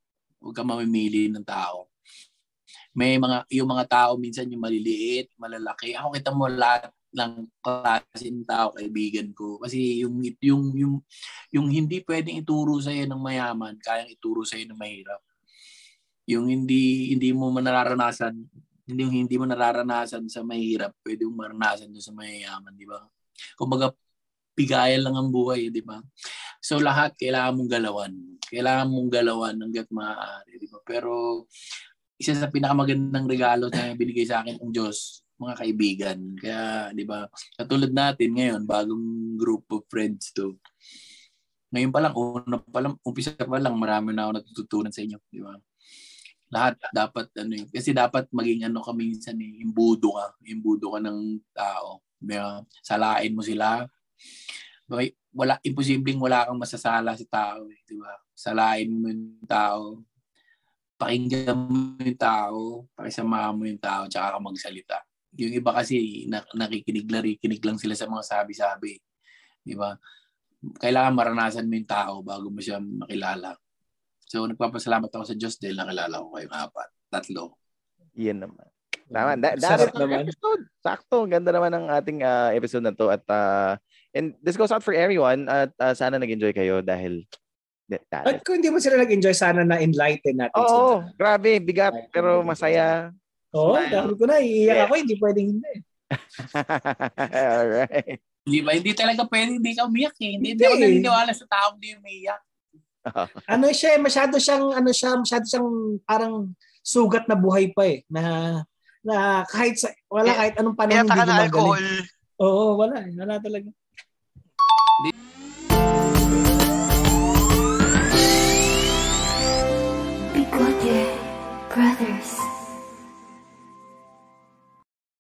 Yung mga tao, minsan yung maliliit, malalaki. Ako kita mo lahat ng klase ng tao, kaibigan ko. Kasi yung hindi pwedeng ituro sa'yo ng mayaman, kayang ituro sa'yo ng mahirap. Yung hindi mo nararanasan, hindi mo nararanasan sa mahirap, pwede mong maranasan doon sa mayayaman, di ba? Kumbaga, bigayan lang ang buhay, di ba? So lahat kailangan mong galawan. Kailangan mong galawan hangga't maaari, di ba? Pero isa sa pinakamagandang regalo na binigay sa akin ng Diyos, mga kaibigan. Kaya, di ba, katulad natin ngayon, bagong group of friends to. Ngayon pa lang, umpisa pa lang, marami na ako natututunan sa inyo, di ba? Lahat dapat kasi dapat maging ka minsan imbudo ka ng tao. Diba? Salain mo sila. Imposibleng wala kang masasala sa tao, di ba? Salain mo yung tao. Pakinggan mo yung tao, pakisamahan mo yung tao, tsaka ka magsalita. Yung iba kasi nakikinig lang sila sa mga sabi-sabi. Di ba? Kailangan maranasan mo yung tao bago mo siya makilala. So, nagpapasalamat ako sa Diyos dahil nakilala ko kayong 4, 3. Yan naman. Tama. Sarap naman. Episode. Sakto. Ganda naman ang ating episode na to. At, and this goes out for everyone. At sana nag-enjoy kayo dahil... At kung hindi mo sila nag-enjoy, sana na-enlighten natin. Oo. Grabe. Bigat. Pero masaya. Oo. Dahil ko na. Iiyak ako. Hindi pwedeng hindi. Alright. Hindi talaga pwede. Hindi ka umiyak eh. Hindi ako naniniwala sa taong hindi umiyak. Masyado siyang parang sugat na buhay pa eh, na kahit anong panahon hindi gumagaling. Oo, wala talaga. Bigote Brothers.